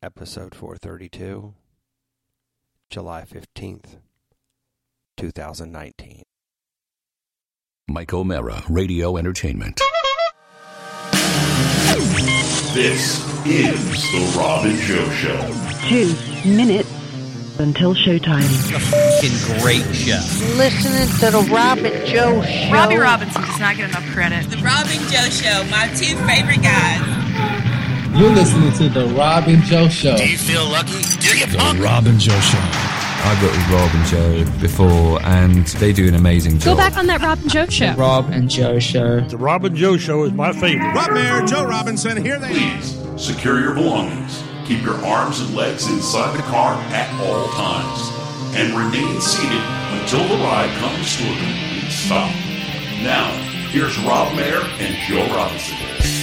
Episode 432, July 15th, 2019. Mike O'Mara, Radio Entertainment. This is The Rob and Joe Show. 2 minutes until showtime. A fucking great show. Listening to The Rob and Joe Show. Robbie Robinson does not get enough credit. The Rob and Joe Show, my two favorite guys. You're listening to The Rob and Joe Show. Do you feel lucky? Do you The Rob and Joe Show. I've worked with Rob and Joe before, and they do an amazing job. Go back on that Rob and Joe Show. The Rob and Joe Show. The Rob and Joe Show is my favorite. Rob Mayer, Joe Robinson, here they are. Please secure your belongings. Keep your arms and legs inside the car at all times. And remain seated until the ride comes to a complete stop. Now, here's Rob Mayer and Joe Robinson.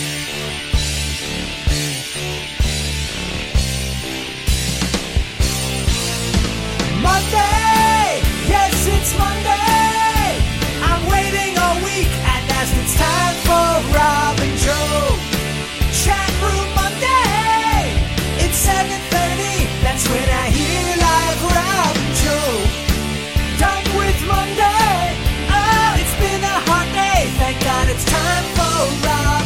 Monday, yes, it's Monday. I'm waiting all week, and as it's time for Rob and Joe. Chat Room Monday, it's 7:30. That's when I hear live Rob and Joe. Done with Monday. Oh, it's been a hard day. Thank God it's time for Rob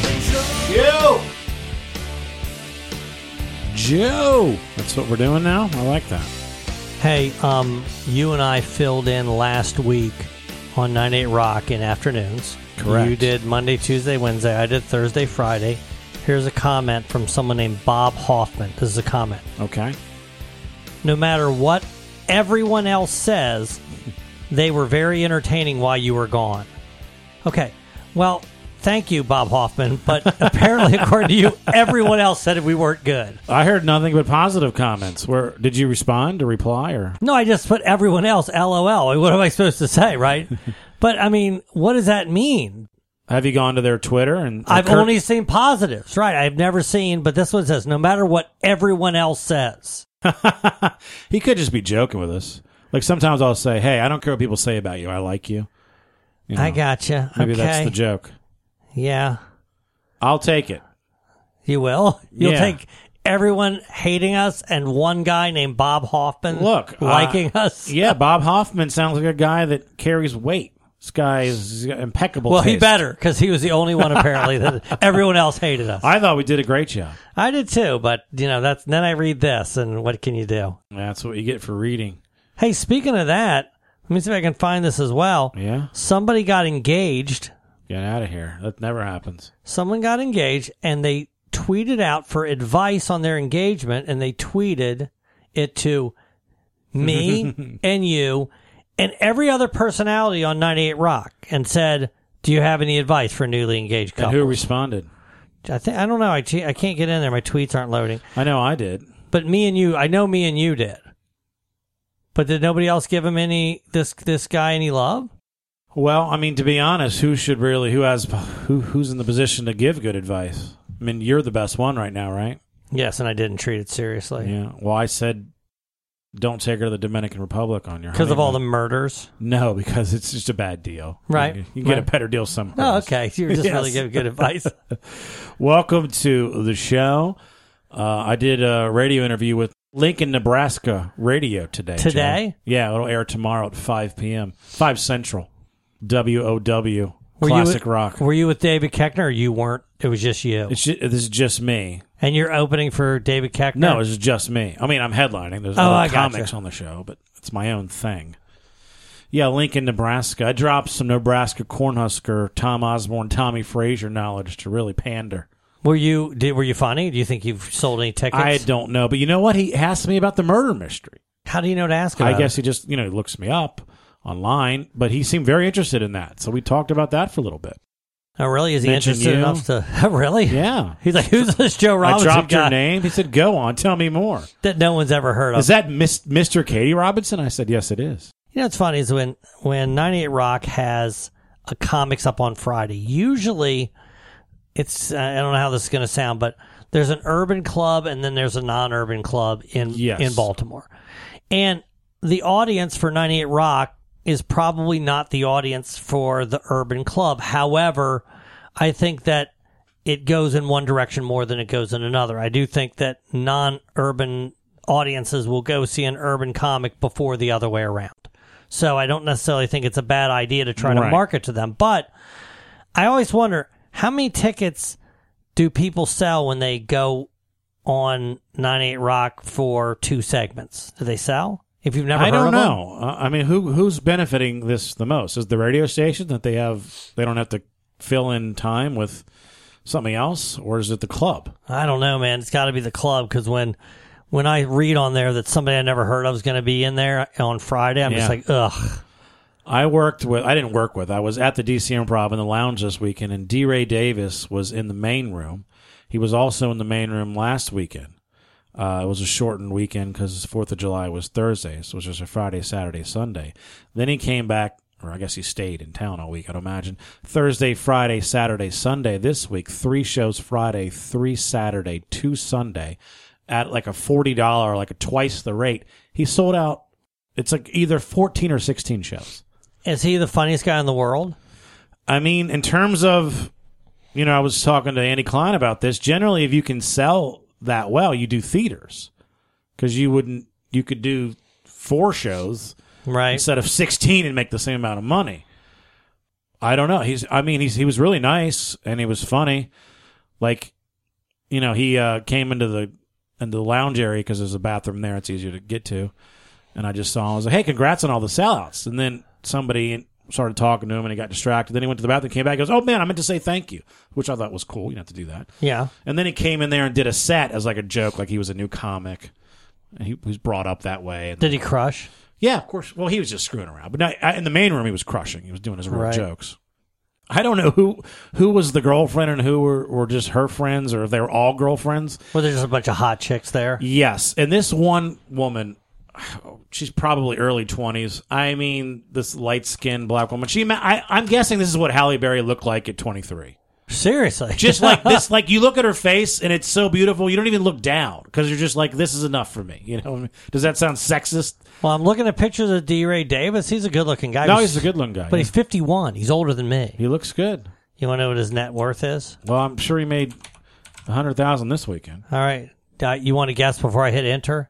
and Joe. Joe. That's what we're doing now? I like that. Hey, you and I filled in last week on 98 Rock in afternoons. Correct. You did Monday, Tuesday, Wednesday. I did Thursday, Friday. Here's a comment from someone named Bob Hoffman. This is a comment. Okay. No matter what everyone else says, they were very entertaining while you were gone. Okay. Well, thank you, Bob Hoffman. But apparently, according to you, everyone else said we weren't good. I heard nothing but positive comments. Did you respond or reply? Or no, I just put everyone else, LOL. What am I supposed to say, right? But, I mean, what does that mean? Have you gone to their Twitter? And I've only seen positives, right? I've never seen, but this one says, no matter what everyone else says. He could just be joking with us. Like sometimes I'll say, hey, I don't care what people say about you. I like you. You know, I gotcha. Maybe okay. That's the joke. Yeah. I'll take it. You will? You'll Yeah. take everyone hating us and one guy named Bob Hoffman liking us? Yeah, Bob Hoffman sounds like a guy that carries weight. This guy is impeccable Well, taste. he better, because he was the only one apparently that everyone else hated us. I thought we did a great job. I did too, but then I read this, and what can you do? That's what you get for reading. Hey, speaking of that, let me see if I can find this as well. Yeah? Somebody got engaged. Get out of here. That never happens. Someone got engaged, and they tweeted out for advice on their engagement, and they tweeted it to me and you and every other personality on 98 Rock and said, do you have any advice for newly engaged couples? And who responded? I don't know. I can't get in there. My tweets aren't loading. I know I did. But I know me and you did. But did nobody else give him this guy any love? Well, I mean, to be honest, who's in the position to give good advice? I mean, you're the best one right now, right? Yes, and I didn't treat it seriously. Yeah. Well, I said don't take her to the Dominican Republic on your because of all the honeymoon. murders? No, because it's just a bad deal. Right. You can get a better deal somewhere Oh, else. okay. You were just really giving good advice. Welcome to the show. I did a radio interview with Lincoln, Nebraska radio today. Today? Joe. Yeah, it'll air tomorrow at 5 p.m. 5 Central. WOW. Classic rock. Were you with David Koechner or you weren't? It was just you? This is just me. And you're opening for David Koechner? No, it's just me. I mean, I'm headlining. There's other comics on the show, but it's my own thing. Yeah, Lincoln, Nebraska. I dropped some Nebraska Cornhusker, Tom Osborne, Tommy Frazier knowledge to really pander. Were you funny? Do you think you've sold any tickets? I don't know, but you know what? He asked me about the murder mystery. How do you know to ask about I guess he just, looks me up online, but he seemed very interested in that. So we talked about that for a little bit. Oh, really? Is he interested enough to... Really? Yeah. He's like, who's this Joe Robinson I dropped guy? your name. He said, go on, tell me more. That no one's ever heard of. Is that Mr. Katie Robinson? I said, yes, it is. You know what's funny is when 98 Rock has a comics up on Friday, usually it's, I don't know how this is going to sound, but there's an urban club and then there's a non-urban club in Baltimore. And the audience for 98 Rock is probably not the audience for the urban club. However, I think that it goes in one direction more than it goes in another. I do think that non-urban audiences will go see an urban comic before the other way around. So I don't necessarily think it's a bad idea to try to market to them. But I always wonder, how many tickets do people sell when they go on 98 Rock for 2 segments? Do they sell? If you've never heard of them? I don't know. I mean, who's benefiting this the most? Is the radio station that they don't have to fill in time with something else, or is it the club? I don't know, man. It's got to be the club, because when I read on there that somebody I never heard of is going to be in there on Friday, I'm just like, ugh. I didn't work with. I was at the DC Improv in the lounge this weekend, and D. Ray Davis was in the main room. He was also in the main room last weekend. It was a shortened weekend because 4th of July was Thursday, so it was just a Friday, Saturday, Sunday. Then he came back, or I guess he stayed in town all week, I'd imagine. Thursday, Friday, Saturday, Sunday this week. 3 shows Friday, 3 Saturday, 2 Sunday at like a $40, like a twice the rate. He sold out. It's like either 14 or 16 shows. Is he the funniest guy in the world? I mean, in terms of, I was talking to Andy Klein about this. Generally, if you can sell that well, you do theaters, because you could do 4 shows instead of 16 and make the same amount of money. I don't know. He was really nice and he was funny. Like, he came into the lounge area because there's a bathroom there. It's easier to get to. And I just saw him. I was like, hey, congrats on all the sellouts. And then somebody started talking to him and he got distracted. Then he went to the bathroom, came back, and goes, oh man, I meant to say thank you, which I thought was cool. You don't have to do that. Yeah. And then he came in there and did a set as like a joke, like he was a new comic. And he was brought up that way. And did he crush? Yeah, of course. Well, he was just screwing around. But in the main room, he was crushing. He was doing his real jokes. I don't know who was the girlfriend and who were just her friends, or if they were all girlfriends. Were there just a bunch of hot chicks there? Yes. And this one woman, she's probably early 20s. I mean, this light-skinned black woman. I'm guessing this is what Halle Berry looked like at 23. Seriously. Just like this, like you look at her face and it's so beautiful, you don't even look down because you're just like, this is enough for me. Does that sound sexist? Well, I'm looking at pictures of D. Ray Davis. He's a good-looking guy. No, he's a good-looking guy. But he's 51. He's older than me. He looks good. You want to know what his net worth is? Well, I'm sure he made $100,000 this weekend. All right. You want to guess before I hit enter?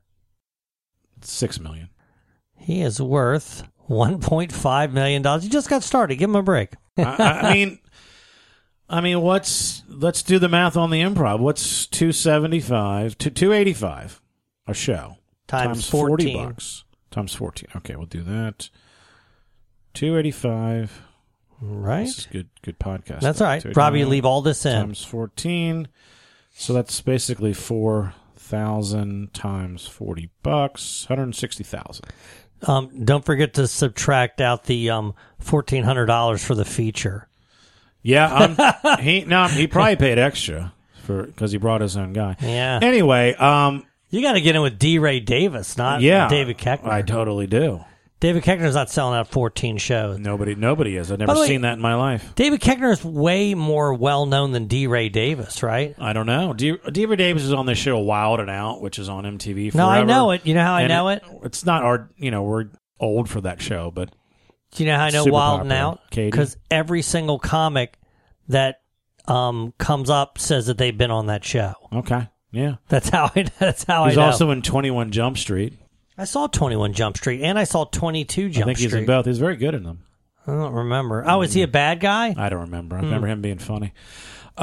$6 million. He is worth $1.5 million. You just got started. Give him a break. I mean, let's do the math on the Improv. What's $275 to $285 a show times 14 $40 times 14? Okay, we'll do that. $285. Right. This is good podcast. That's all right. Robbie, you leave all this in. Times 14. So that's basically 4,000 times $40, $160,000. Don't forget to subtract out the $1,400 for the feature. Yeah, he probably paid extra because he brought his own guy. Yeah. Anyway, you got to get in with D. Ray Davis, not David Koechner. I totally do. David Koechner's not selling out 14 shows. Nobody is. I've never seen that in my life. David Koechner is way more well-known than D. Ray Davis, right? I don't know. D. Ray Davis is on this show Wild and Out, which is on MTV forever. No, I know it. You know how I know it? It's not our, we're old for that show, but do you know how I know Wild and Out? Because every single comic that comes up says that they've been on that show. Okay, yeah. That's how I know. He's also in 21 Jump Street. I saw 21 Jump Street, and I saw 22 Jump Street. I think he's in both. He's very good in them. I don't remember. Oh, is he a bad guy? I don't remember. I remember him being funny. It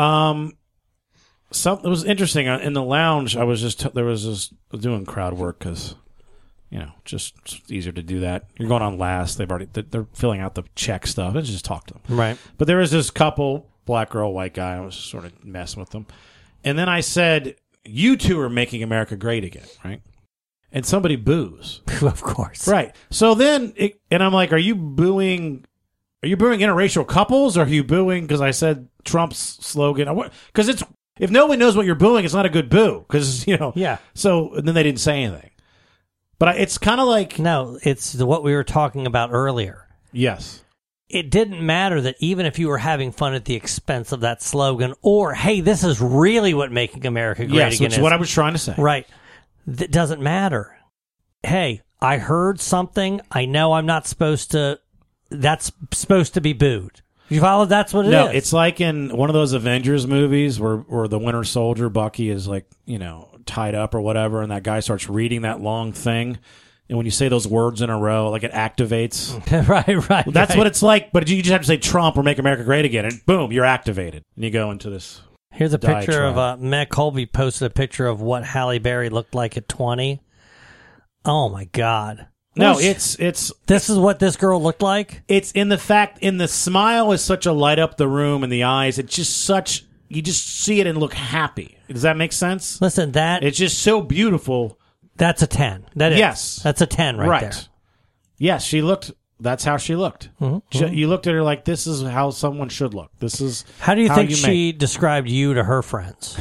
was interesting. In the lounge, I was doing crowd work because, just it's easier to do that. You're going on last. They're filling out the check stuff. Let's just talk to them. Right. But there was this couple, black girl, white guy. I was sort of messing with them. And then I said, you two are making America great again, right? And somebody boos. Of course. Right. So then, and I'm like, are you booing interracial couples? Or are you booing because I said Trump's slogan? Because if nobody knows what you're booing, it's not a good boo. Because, Yeah. So and then they didn't say anything. But it's kind of like. No, it's what we were talking about earlier. Yes. It didn't matter that even if you were having fun at the expense of that slogan, or, hey, this is really what making America great again is. Which is what I was trying to say. Right. That doesn't matter. Hey, I heard something. I know I'm not supposed to. That's supposed to be booed. You followed? That's what it is. No, it's like in one of those Avengers movies where the Winter Soldier, Bucky, is like, tied up or whatever, and that guy starts reading that long thing. And when you say those words in a row, like it activates. right. Well, that's what it's like, but you just have to say Trump or Make America Great Again, and boom, you're activated. And you go into this. Here's a picture diatribe. of Matt Colby posted a picture of what Halle Berry looked like at 20. Oh, my God. No, it's this is what this girl looked like. It's in the smile is such a light up the room, and the eyes. It's just such, you just see it and look happy. Does that make sense? Listen, it's just so beautiful. That's a 10. That is. Yes, that's a 10 right there. Yes, she looked. That's how she looked. Mm-hmm. You looked at her like, this is how someone should look. This is how do you think she described you to her friends?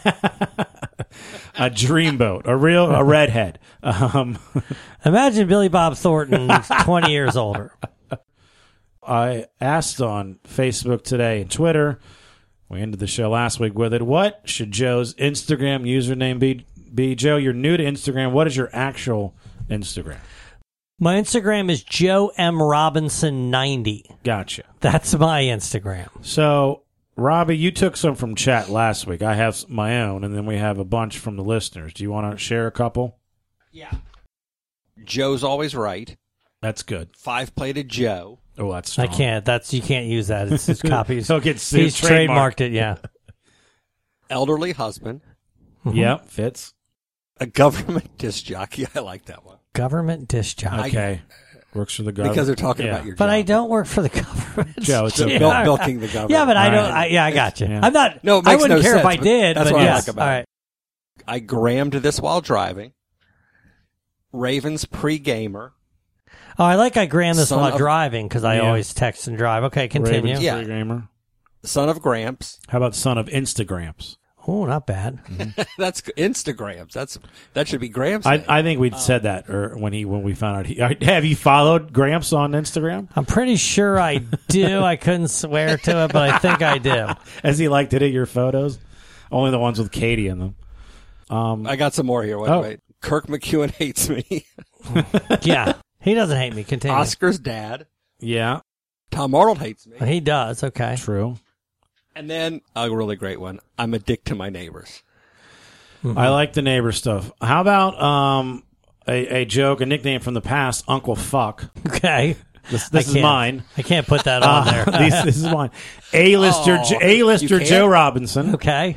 A dreamboat, a redhead. Imagine Billy Bob Thornton, 20 years older. I asked on Facebook today and Twitter, we ended the show last week with it, what should Joe's Instagram username be? Joe, you're new to Instagram. What is your actual Instagram? My Instagram is Joe M. Robinson 90. Gotcha. That's my Instagram. So, Robbie, you took some from chat last week. I have my own, and then we have a bunch from the listeners. Do you want to share a couple? Yeah. Joe's always right. That's good. 5-plated Joe. Oh, that's strong. I can't. You can't use that. It's copies. He's trademarked it, yeah. Elderly husband. Mm-hmm. Yeah, fits. A government disc jockey. I like that one. Government disc jockey. Okay. Works for the government. Because they're talking about your job. But I don't work for the government. Joe, it's okay. Milking the government. Yeah, but I don't. I got you. Yeah. I'm not. No, it I makes wouldn't no care sense, if I did. That's but what yes. I like about All it. right. I grammed this while driving. Ravens pre-gamer. Oh, I gram this Son while of- driving because I always text and drive. Okay, continue. Ravens Yeah. pre-gamer. Son of Gramps. How about son of Instagrams? Oh, not bad. That's Instagrams. That should be Gramps. I think we'd said that when we found out. Have you followed Gramps on Instagram? I'm pretty sure I do. I couldn't swear to it, but I think I do. Has he liked any of your photos? Only the ones with Katie in them. I got some more here. Wait. Kirk McEwen hates me. Yeah, he doesn't hate me. Continue. Oscar's dad. Yeah. Tom Arnold hates me. He does. Okay. True. And then a really great one. I'm a dick to my neighbors. Mm-hmm. I like the neighbor stuff. How about a joke, a nickname from the past, Uncle Fuck? Okay. This is mine. I can't put that on there. This is mine. A-lister Joe Robinson. Okay.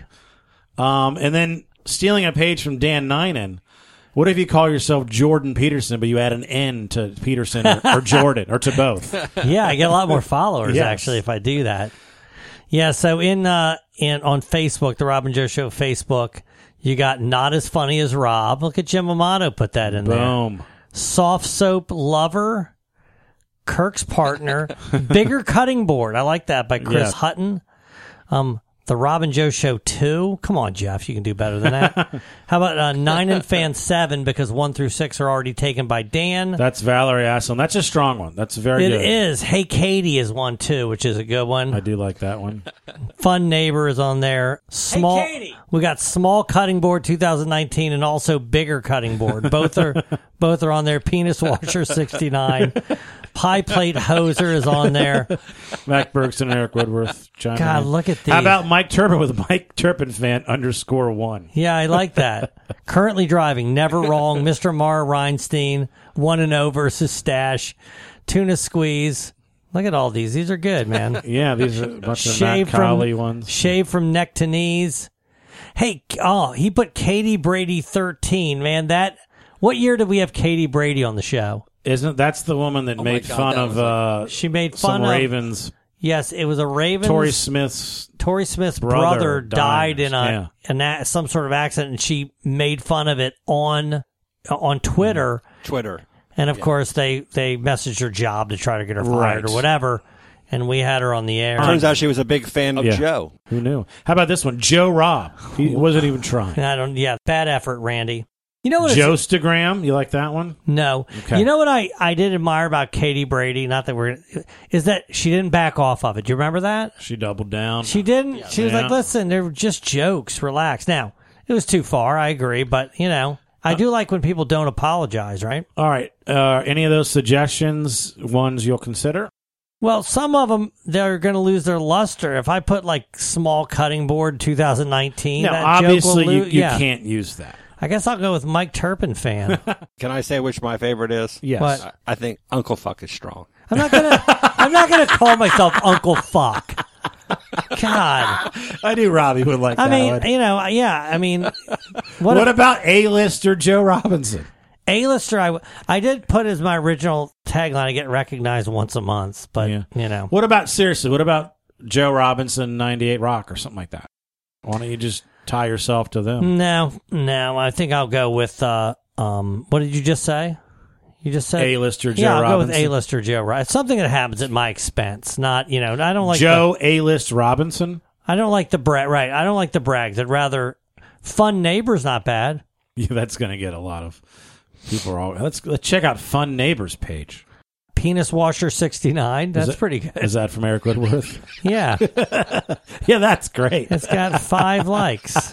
And then stealing a page from Dan Ninen. What if you call yourself Jordan Peterson, but you add an N to Peterson or Jordan, or to both? Yeah, I get a lot more followers, Yes. actually, if I do that. Yeah, so in on Facebook, the Rob and Joe Show Facebook, you got Not As Funny As Rob. Look at Jim Amato put that in there. Boom. Soft Soap Lover, Kirk's Partner, Bigger Cutting Board. I like that, by Chris Yeah. Hutton. The Rob and Joe Show 2. Come on, Jeff. You can do better than that. How about 9 and Fan 7, because 1 through 6 are already taken by Dan. That's Valerie Asselin. That's a strong one. That's very good. It is. Hey Katie is one, too, which is a good one. I do like that one. Fun Neighbor is on there. Small. Hey, Katie. We got Small Cutting Board 2019 and also Bigger Cutting Board. Both are on there. Penis Washer 69. Pie Plate Hoser is on there. Mac Bergson and Eric Woodworth. John God, Ryan. look at these. How about Mike Turpin with Mike Turpin fan _1? Yeah, I like that. Currently driving, never wrong. Mr. Mara Reinstein, 1-0 versus Stash, Tuna Squeeze. Look at all these. These are good, man. Yeah, these are a bunch of Matt Colley ones. Shave from neck to knees. Hey, he put Katie Brady 13, man. What year did we have Katie Brady on the show? That's the woman that made fun of she made fun some of Ravens. Yes, it was a Ravens. Torrey Smith's brother died in some sort of accident, and she made fun of it on Twitter. And of course, they messaged her job to try to get her fired or whatever. And we had her on the air. Turns out she was a big fan of Joe. Who knew? How about this one? Joe Rob. He wasn't even trying. Bad effort, Randy. You know what? Joestagram. You like that one? No. Okay. You know what I did admire about Katie Brady? Not that is that she didn't back off of it. Do you remember that? She doubled down. She didn't. Yeah. She was like, "Listen, they're just jokes. Relax." Now it was too far. I agree, but I do like when people don't apologize. Right? All right. Any of those suggestions ones you'll consider? Well, some of them, they're going to lose their luster. If I put like small cutting board 2019, no, that obviously joke will you can't use that. I guess I'll go with Mike Turpin fan. Can I say which my favorite is? Yes. What? I think Uncle Fuck is strong. I'm not gonna call myself Uncle Fuck. God, I knew Robbie would like that. I mean, one. I mean, what about A-lister Joe Robinson? A-lister, I did put as my original tagline, I get recognized once a month, but, What about, seriously, what about Joe Robinson, 98 Rock or something like that? Why don't you just tie yourself to them? No, I think I'll go with, what did you just say? You just said A-lister Joe Robinson. Yeah, I'll Robinson. go with A-lister Joe Robinson. It's something that happens at my expense, not, I don't like Joe A-list Robinson? I don't like the brag, right, I don't like the brags. I'd rather, Fun Neighbor's not bad. Yeah, that's going to get a lot of... People are all... Let's check out Fun Neighbors page. Penis Washer 69. That's pretty good. Is that from Eric Woodworth? Yeah. Yeah, that's great. It's got 5 likes.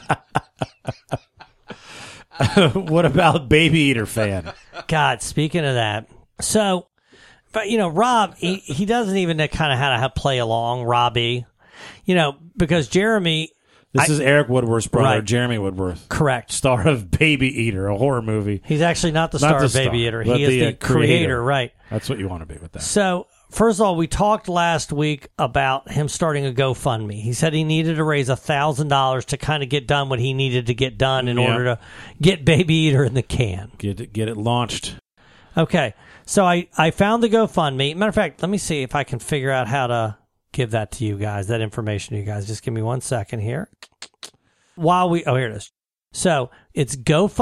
What about Baby Eater fan? God, speaking of that. So, but Rob, he doesn't even know kind of how to play along, Robbie. Because Jeremy... This is Eric Woodworth's brother, Right. Jeremy Woodworth. Correct. Star of Baby Eater, a horror movie. He's actually not the star of Baby Eater. but He is the creator, right. That's what you want to be with that. So, first of all, we talked last week about him starting a GoFundMe. He said he needed to raise $1,000 to kind of get done what he needed to get done in order to get Baby Eater in the can. Get it launched. Okay. So, I found the GoFundMe. Matter of fact, let me see if I can figure out how to give that to you guys, that information to you guys. Just give me 1 second here. Here it is. So it's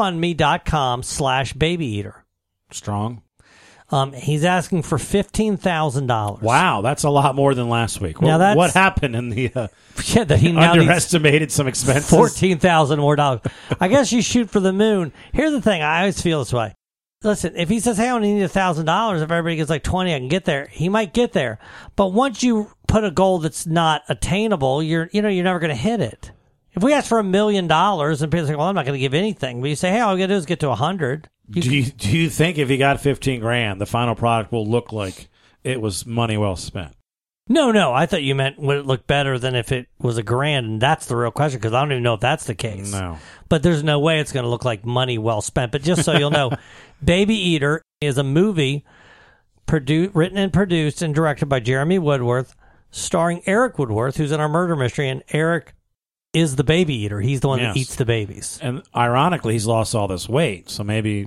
GoFundMe.com/BabyEater. Strong. He's asking for $15,000. Wow, that's a lot more than last week. Now what happened in the that he now underestimated some expenses? $14,000 more dollars. I guess you shoot for the moon. Here's the thing. I always feel this way. Listen, if he says, hey, I only need $1,000, if everybody gets like 20, I can get there. He might get there. But once you put a goal that's not attainable, you're never going to hit it. If we ask for $1 million and people say, well, I'm not going to give anything. But you say, hey, all we got to do is get to 100. Do you think if he got $15,000, the final product will look like it was money well spent? No. I thought you meant would it look better than if it was $1,000, and that's the real question because I don't even know if that's the case. No. But there's no way it's going to look like money well spent. But just so you'll know, Baby Eater is a movie written and produced and directed by Jeremy Woodworth, starring Eric Woodworth, who's in our murder mystery, and Eric is the baby eater. He's the one that eats the babies. And ironically, he's lost all this weight, so maybe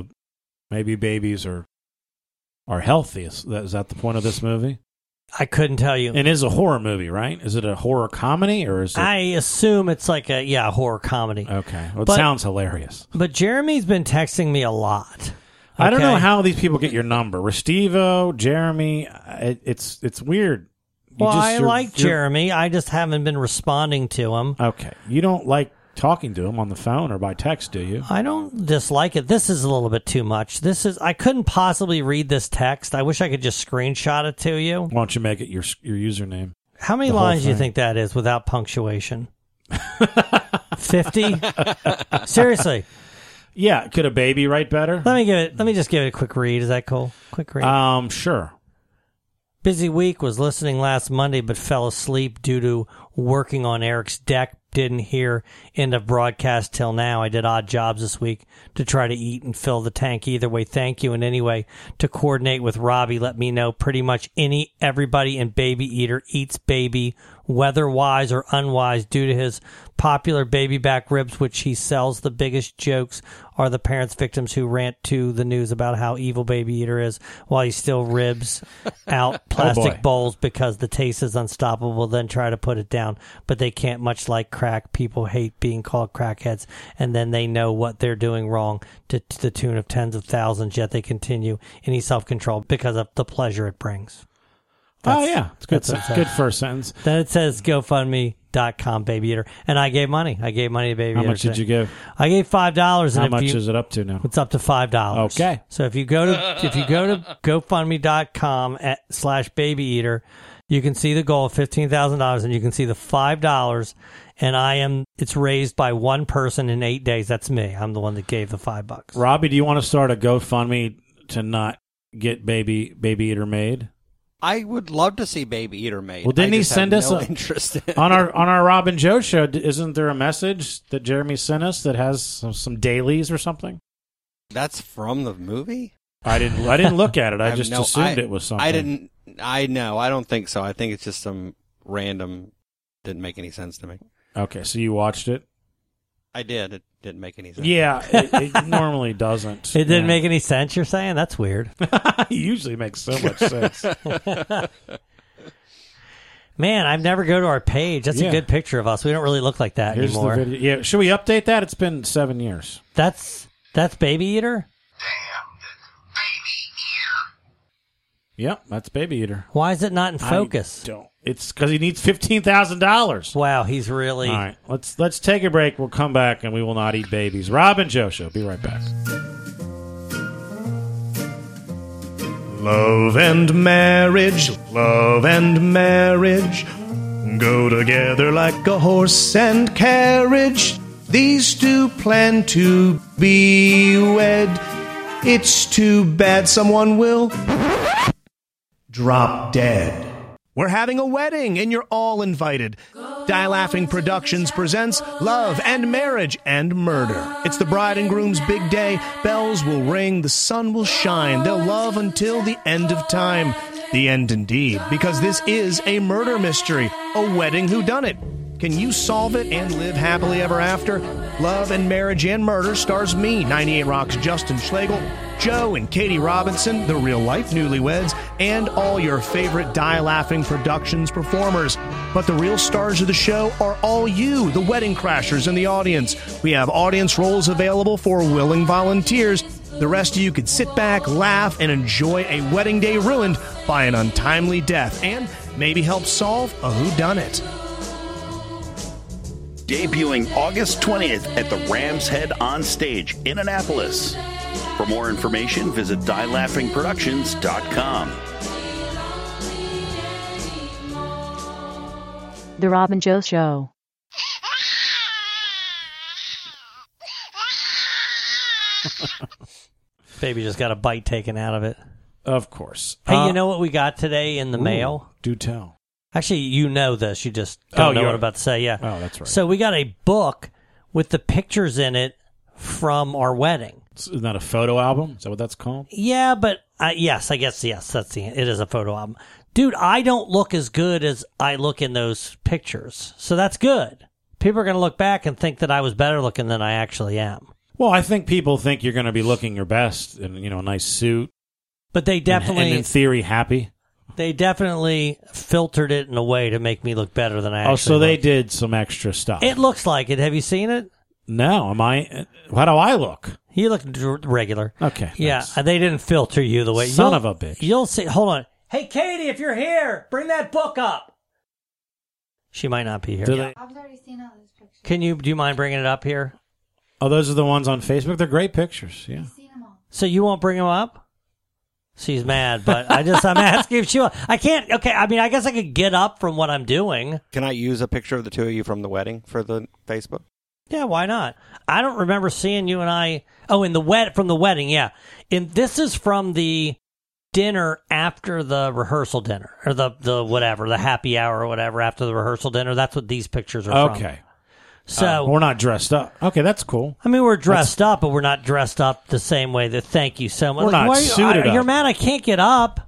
babies are healthy. Is that the point of this movie? I couldn't tell you. And it is a horror movie, right? Is it a horror comedy or is it? I assume it's like a horror comedy. Okay, well, it sounds hilarious. But Jeremy's been texting me a lot. Okay? I don't know how these people get your number. Restivo, Jeremy, it's weird. I like Jeremy. I just haven't been responding to him. Okay. You don't like talking to him on the phone or by text, do you? I don't dislike it. This is a little bit too much. I couldn't possibly read this text. I wish I could just screenshot it to you. Why don't you make it your username? How many lines do you think that is without punctuation? 50? Seriously. Yeah. Could a baby write better? Let me just give it a quick read. Is that cool? Quick read. Sure. Busy week, was listening last Monday but fell asleep due to working on Eric's deck. Didn't hear end of broadcast till now. I did odd jobs this week to try to eat and fill the tank. Either way, thank you. And anyway, to coordinate with Robbie, let me know pretty much everybody in Baby Eater eats baby, whether wise or unwise, due to his popular baby back ribs, which he sells. The biggest jokes are the parents victims who rant to the news about how evil Baby Eater is while he still ribs out plastic bowls because the taste is unstoppable, then try to put it down. But they can't, much like crack. People hate being called crackheads, and then they know what they're doing wrong to the tune of tens of thousands, yet they continue any self-control because of the pleasure it brings. It's good. Good first sentence. Then it says GoFundMe.com Baby Eater, and I gave money. I gave money to Baby Eater. How much did you give? I gave $5. How much is it up to now? It's up to $5. Okay. So if you go to GoFundMe.com/Baby Eater, you can see the goal of $15,000, and you can see the $5. And it's raised by one person in 8 days. That's me. I'm the one that gave the $5. Robbie, do you want to start a GoFundMe to not get Baby Eater made? I would love to see Baby Eater made. Well, didn't he send us interest in on our Rob and Joe show? Isn't there a message that Jeremy sent us that has some dailies or something? That's from the movie? I didn't look at it. I just assumed it was something. I don't think so. I think it's just some random. Didn't make any sense to me. Okay, so you watched it? I did. It didn't make any sense. Yeah, it normally doesn't. It didn't make any sense, you're saying? That's weird. It usually makes so much sense. Man, I never go to our page. That's a good picture of us. We don't really look like that Here's anymore. The video. Yeah, should we update that? It's been 7 years. That's Baby Eater? Yep, that's Baby Eater. Why is it not in focus? It's because he needs $15,000. Wow, he's really... All right, let's take a break. We'll come back, and we will not eat babies. Rob and Joe Show. Be right back. Love and marriage go together like a horse and carriage. These two plan to be wed. It's too bad someone will drop dead. We're having a wedding and you're all invited. Die Laughing Productions presents Love and Marriage and Murder. It's the bride and groom's big day. Bells will ring, the sun will shine. They'll love until the end of time. The end indeed, because this is a murder mystery, a wedding whodunit. Can you solve it and live happily ever after? Love and Marriage and Murder stars me, 98 Rock's Justin Schlegel, Joe and Katie Robinson, the real-life newlyweds, and all your favorite Die Laughing Productions performers. But the real stars of the show are all you, the wedding crashers in the audience. We have audience roles available for willing volunteers. The rest of you could sit back, laugh, and enjoy a wedding day ruined by an untimely death, and maybe help solve a whodunit. Debuting August 20th at the Ram's Head on Stage in Annapolis. For more information, visit dielaughingproductions.com. The Rob and Joe Show. Baby just got a bite taken out of it. Of course. Hey, you know what we got today in the mail? Do tell. Actually, you know this. You just don't know what I'm about to say. Yeah. Oh, that's right. So we got a book with the pictures in it from our wedding. Isn't that a photo album? Is that what that's called? Yeah, but yes, I guess, yes, it is a photo album. Dude, I don't look as good as I look in those pictures. So that's good. People are going to look back and think that I was better looking than I actually am. Well, I think people think you're going to be looking your best in, a nice suit. But they definitely... And in theory, happy. They definitely filtered it in a way to make me look better than I actually so they look. did some extra stuff. It looks like it. Have you seen it? No. How do I look? You look regular. Okay. Yeah, thanks. they didn't filter you the way... Son of a bitch. You'll see. Hold on. Hey, Katie, if you're here, bring that book up. She might not be here. I've already seen all those pictures. Do you mind bringing it up here? Oh, those are the ones on Facebook? They're great pictures, yeah. I've seen them all. So you won't bring them up? She's mad, but I'm asking if she will. I can't, okay, I mean, I guess I could get up from what I'm doing. Can I use a picture of the two of you from the wedding for the Facebook? Yeah, why not? I don't remember seeing you and I, from the wedding, yeah. And this is from the dinner after the rehearsal dinner, or the whatever, the happy hour or whatever after the rehearsal dinner. That's what these pictures are from. Okay. So we're not dressed up. Okay, that's cool. I mean, we're dressed up, but we're not dressed up the same way. Thank you so much. We're not suited up. You're mad I can't get up.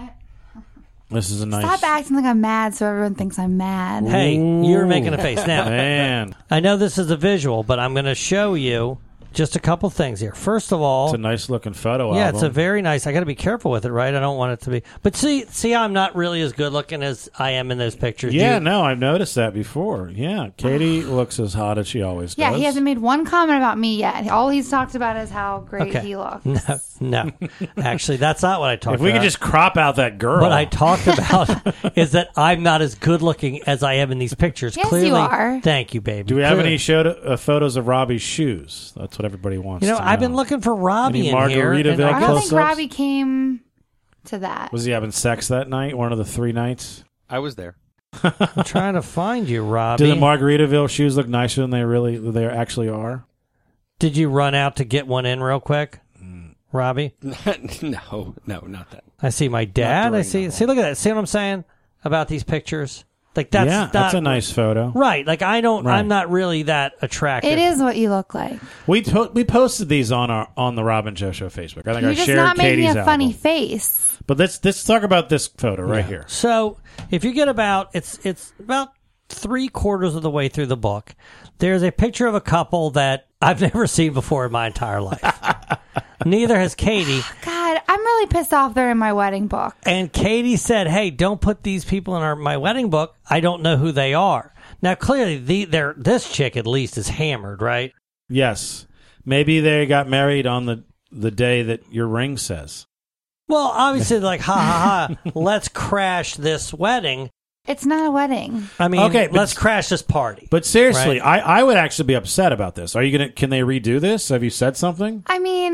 This is a nice... Stop acting like I'm mad so everyone thinks I'm mad. Hey, you're making a face now. Man. I know this is a visual, but I'm going to show you just a couple things here. First of all... It's a nice looking photo Yeah, album. it's a very nice... I got to be careful with it, right? I don't want it to be... But see how I'm not really as good looking as I am in those pictures? Yeah, no, I've noticed that before. Yeah, Katie looks as hot as she always does. Yeah, he hasn't made one comment about me yet. All he's talked about is how great he looks. No. Actually, that's not what I talked about. If we could just crop out that girl. What I talked about is that I'm not as good looking as I am in these pictures. Yes, Clearly, you are. Thank you, baby. Do we have any photos of Robbie's shoes? That's what everybody wants to know. I've been looking for Robbie Any in here. Margaritaville I don't think close-ups? Robbie came to that. Was he having sex that night? One of the 3 nights? I was there. I'm trying to find you, Robbie. Do the Margaritaville shoes look nicer than they actually are? Did you run out to get one in real quick? Robbie? No, not that. I see my dad. I see. See, look at that. See what I'm saying about these pictures? Like that's a nice photo. Right. Like I don't. Right. I'm not really that attractive. It is what you look like. We posted these on the Rob and Joe Show Facebook. I think You're I just shared not making Katie's a funny album. face. But let's talk about this photo right here. So if you get about it's about 3/4 of the way through the book, there's a picture of a couple that I've never seen before in my entire life. Neither has Katie. God, I'm really pissed off they're in my wedding book. And Katie said, "Hey, don't put these people in my wedding book. I don't know who they are." Now, clearly, this chick at least is hammered, right? Yes. Maybe they got married on the day that your ring says. Well, obviously, like, ha, ha, ha, let's crash this wedding. It's not a wedding. I mean, let's crash this party. But seriously, right? I would actually be upset about this. Are you gonna? Can they redo this? Have you said something? I mean,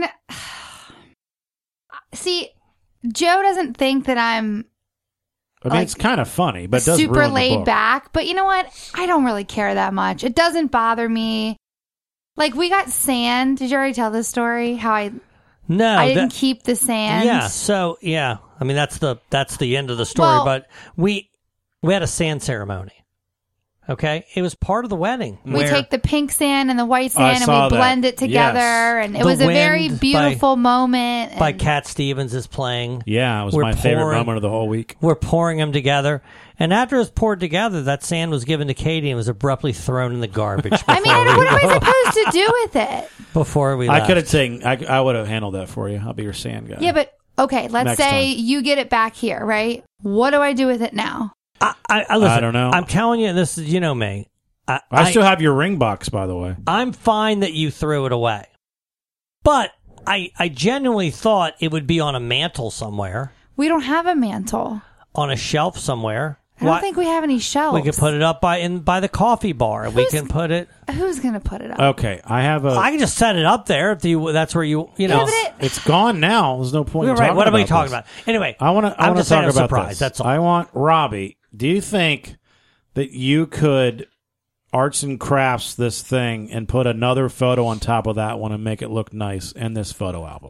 see, Joe doesn't think that I'm. I mean, it's kind of funny, but it does super ruin the laid book. back. But you know what? I don't really care that much. It doesn't bother me. Like we got sand. Did you already tell this story? How I didn't keep the sand. Yeah. So yeah, I mean that's the end of the story. Well, but we had a sand ceremony. Okay, it was part of the wedding. We take the pink sand and the white sand and we blend it together, and it was a very beautiful moment. By Cat Stevens is playing. Yeah, it was my favorite moment of the whole week. We're pouring them together, and after it was poured together, that sand was given to Katie and was abruptly thrown in the garbage. I mean, what am I supposed to do with it? Before we left. I could have taken. I would have handled that for you. I'll be your sand guy. Yeah, but okay, let's Next say time. you get it back here, right? What do I do with it now? I listen, I don't know. I'm telling you, this is, you know me. I still have your ring box, by the way. I'm fine that you threw it away. But I genuinely thought it would be on a mantle somewhere. We don't have a mantle. On a shelf somewhere. I don't think we have any shelves. We could put it up by the coffee bar. We can put it. Who's going to put it up? Okay, I can just set it up there. That's where you know. It's gone now. There's no point. In talking What are we about talking this. about? Anyway, I want to just talk saying about surprise. this. That's all. I want Robbie. Do you think that you could arts and crafts this thing and put another photo on top of that one and make it look nice in this photo album?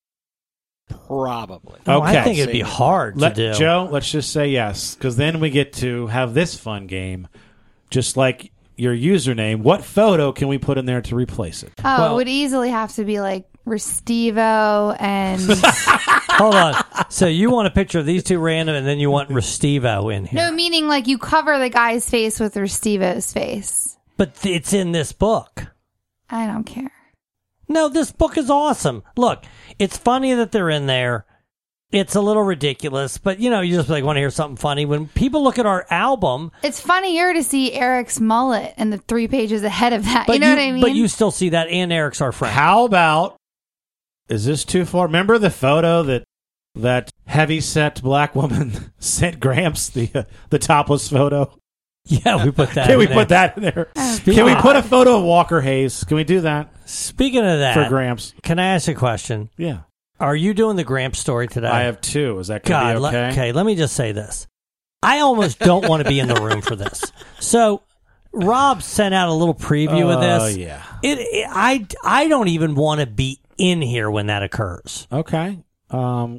Probably. Oh, Okay. I think it'd be hard to do. Joe, let's just say yes, because then we get to have this fun game, just like your username. What photo can we put in there to replace it? Oh, it would easily have to be like Restivo and... Hold on. So you want a picture of these two random, and then you want Restivo in here. No, meaning like you cover the guy's face with Restivo's face. But it's in this book. I don't care. No, this book is awesome. Look, it's funny that they're in there. It's a little ridiculous, but you just want to hear something funny. When people look at our album... It's funnier to see Eric's mullet and the 3 pages ahead of that. You know what I mean? But you still see that, and Eric's our friend. How about... Is this too far? Remember the photo that heavy-set black woman sent Gramps, the topless photo? Yeah, we put that Can in we there. put that in there? Can we put a photo of Walker Hayes? Can we do that? Speaking of that... For Gramps. Can I ask a question? Yeah. Are you doing the Gramps story today? I have 2. Is that going to be okay? Okay, let me just say this. I almost don't want to be in the room for this. So... Rob sent out a little preview of this. Oh, yeah. I don't even want to be in here when that occurs. Okay. Well,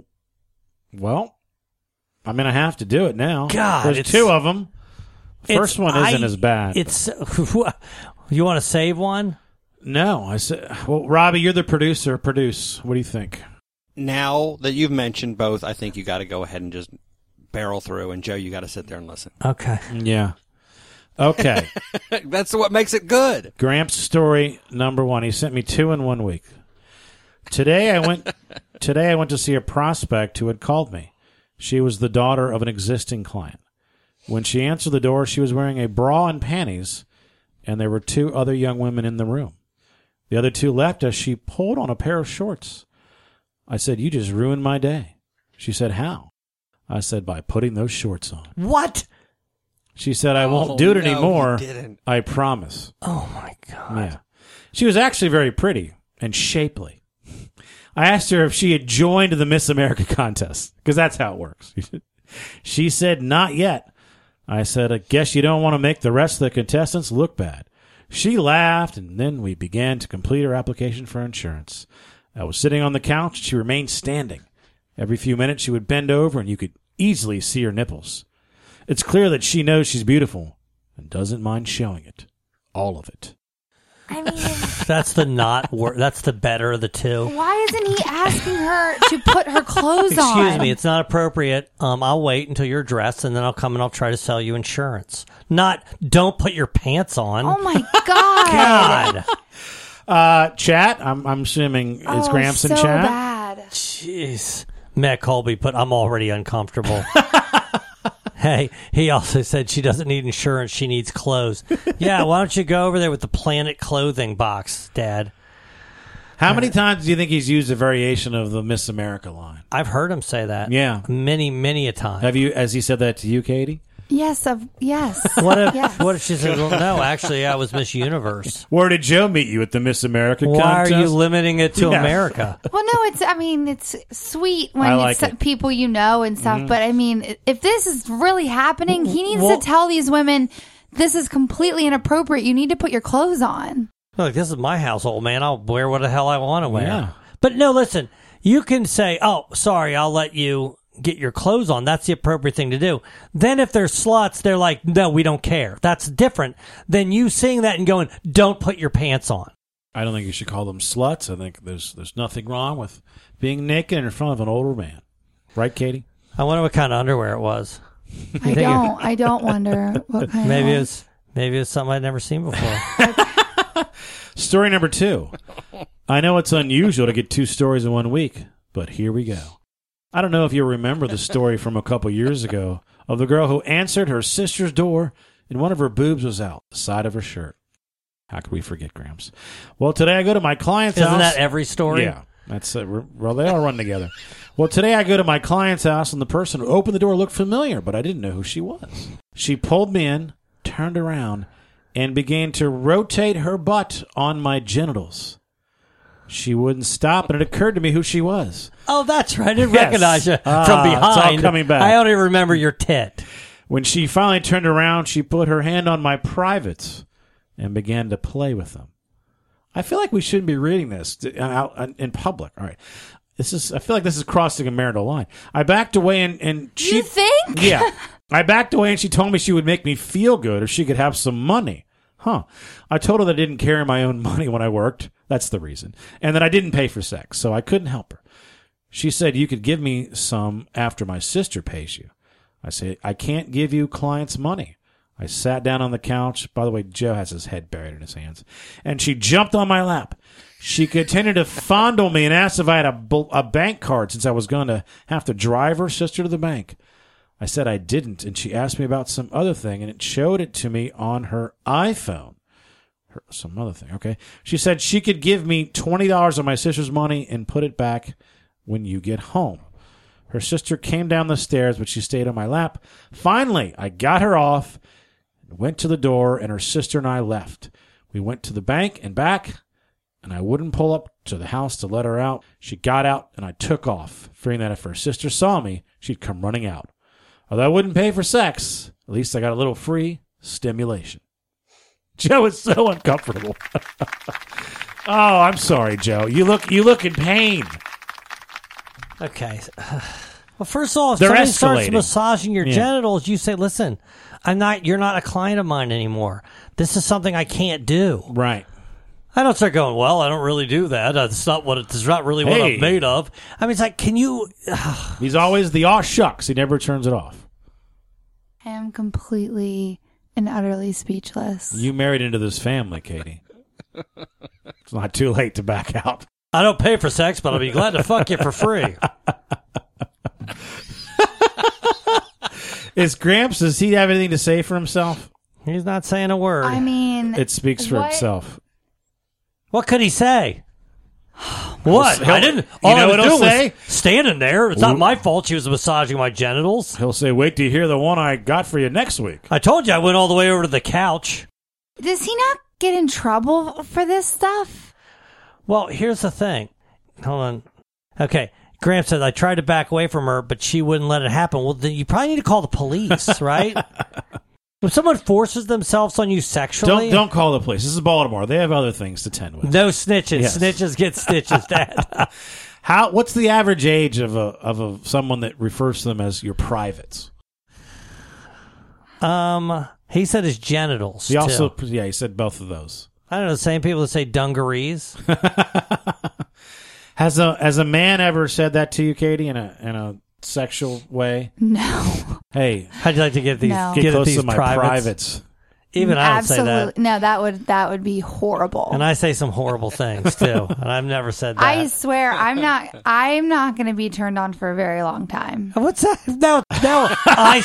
I'm going to have to do it now. God, there's 2 of them. First one isn't as bad. You want to save one? No. I said, well, Robbie, you're the producer. Produce. What do you think? Now that you've mentioned both, I think you got to go ahead and just barrel through. And Joe, you got to sit there and listen. Okay. Yeah. Okay. That's what makes it good. Gramps story number 1. He sent me 2 in 1 week. Today I went to see a prospect who had called me. She was the daughter of an existing client. When she answered the door, she was wearing a bra and panties, and there were 2 other young women in the room. The other 2 left as she pulled on a pair of shorts. I said, "You just ruined my day." She said, "How?" I said, "By putting those shorts on." What? She said, "I won't do it anymore. You didn't. I promise." Oh, my God. Yeah. She was actually very pretty and shapely. I asked her if she had joined the Miss America contest, because that's how it works. She said, "Not yet." I said, "I guess you don't want to make the rest of the contestants look bad." She laughed, and then we began to complete her application for insurance. I was sitting on the couch, and she remained standing. Every few minutes, she would bend over, and you could easily see her nipples. It's clear that she knows she's beautiful and doesn't mind showing it. All of it. I mean, that's the better of the two. Why isn't he asking her to put her clothes on? Excuse me, it's not appropriate. I'll wait until you're dressed, and then I'll come and I'll try to sell you insurance. Not, don't put your pants on. Oh my God. Chat, I'm assuming it's Gramps in chat. Bad. Jeez. Matt Colby put, I'm already uncomfortable. Hey, he also said she doesn't need insurance, she needs clothes. Yeah, why don't you go over there with the Planet Clothing box, Dad? How many times do you think he's used a variation of the Miss America line? I've heard him say that. Yeah. Many, many a time. Has he said that to you, Katie? Yes. Yes. What if yes. What if she said, well, no, actually, I was Miss Universe. Where did Joe meet you at the Miss America contest? Why are you limiting it to America? Well, no, it's sweet when it's people you know and stuff. Mm-hmm. But I mean, if this is really happening, he needs to tell these women this is completely inappropriate. You need to put your clothes on. Look, this is my household, man. I'll wear what the hell I want to wear. Yeah. But no, listen, you can say, oh, sorry, I'll let you get your clothes on. That's the appropriate thing to do. Then if they're sluts, they're like, no, we don't care. That's different than you saying that and going, don't put your pants on. I don't think you should call them sluts. I think there's nothing wrong with being naked in front of an older man. Right, Katie? I wonder what kind of underwear it was. I don't wonder what kind maybe it was something I'd never seen before. Story number 2. I know it's unusual to get 2 stories in 1 week, but here we go. I don't know if you remember the story from a couple years ago of the girl who answered her sister's door and one of her boobs was out the side of her shirt. How could we forget, Gramps? Well, today I go to my client's house. Isn't that every story? Yeah. That's it. Well, they all run together. Well, today I go to my client's house and the person who opened the door looked familiar, but I didn't know who she was. She pulled me in, turned around, and began to rotate her butt on my genitals. She wouldn't stop, and it occurred to me who she was. Oh, that's right. I didn't recognize you from behind. It's all coming back. I only remember your tit. When she finally turned around, she put her hand on my privates and began to play with them. I feel like we shouldn't be reading this out in public. All right. I feel like this is crossing a marital line. I backed away and she... You think? Yeah. I backed away and she told me she would make me feel good if she could have some money. I told her that I didn't carry my own money when I worked. That's the reason. And that I didn't pay for sex, so I couldn't help her. She said, you could give me some after my sister pays you. I said, I can't give you clients' money. I sat down on the couch. By the way, Joe has his head buried in his hands. And she jumped on my lap. She continued to fondle me and asked if I had a bank card since I was going to have to drive her sister to the bank. I said I didn't, and she asked me about some other thing, and it showed it to me on her iPhone. Some other thing, okay? She said she could give me $20 of my sister's money and put it back when you get home. Her sister came down the stairs, but she stayed on my lap. Finally, I got her off, went to the door, and her sister and I left. We went to the bank and back, and I wouldn't pull up to the house to let her out. She got out, and I took off, fearing that if her sister saw me, she'd come running out. Although I wouldn't pay for sex, at least I got a little free stimulation. Joe is so uncomfortable. Oh, I'm sorry, Joe. You look in pain. Okay. Well, first of all, if They're somebody escalating. starts massaging your genitals, you say, listen, you're not a client of mine anymore. This is something I can't do. Right. I don't start going, well, I don't really do that. It's not really what I'm made of. I mean, it's like, can you... He's always the aw shucks. He never turns it off. I am completely and utterly speechless. You married into this family, Katie. It's not too late to back out. I don't pay for sex, but I'll be glad to fuck you for free. Does he have anything to say for himself? He's not saying a word. I mean... It speaks for itself. What could he say? What? I didn't. All I was doing was standing there. It's not my fault she was massaging my genitals. He'll say, wait till you hear the one I got for you next week. I told you I went all the way over to the couch. Does he not get in trouble for this stuff? Well, here's the thing. Hold on. Okay. Graham said, I tried to back away from her, but she wouldn't let it happen. Well, then you probably need to call the police, right? When someone forces themselves on you sexually, don't call the police. This is Baltimore. They have other things to tend with. No snitches. Yes. Snitches get stitches, Dad. What's the average age of someone that refers to them as your privates? He said his genitals. He also, he said both of those. I don't know. The same people that say dungarees. Has a man ever said that to you, Katie, in a sexual way? No. Hey, how'd you like to get these? No. Get close these to my privates. Even I don't say that. Absolutely. No, that would be horrible. And I say some horrible things too, and I've never said that. I swear, I'm not going to be turned on for a very long time. What's that? No, I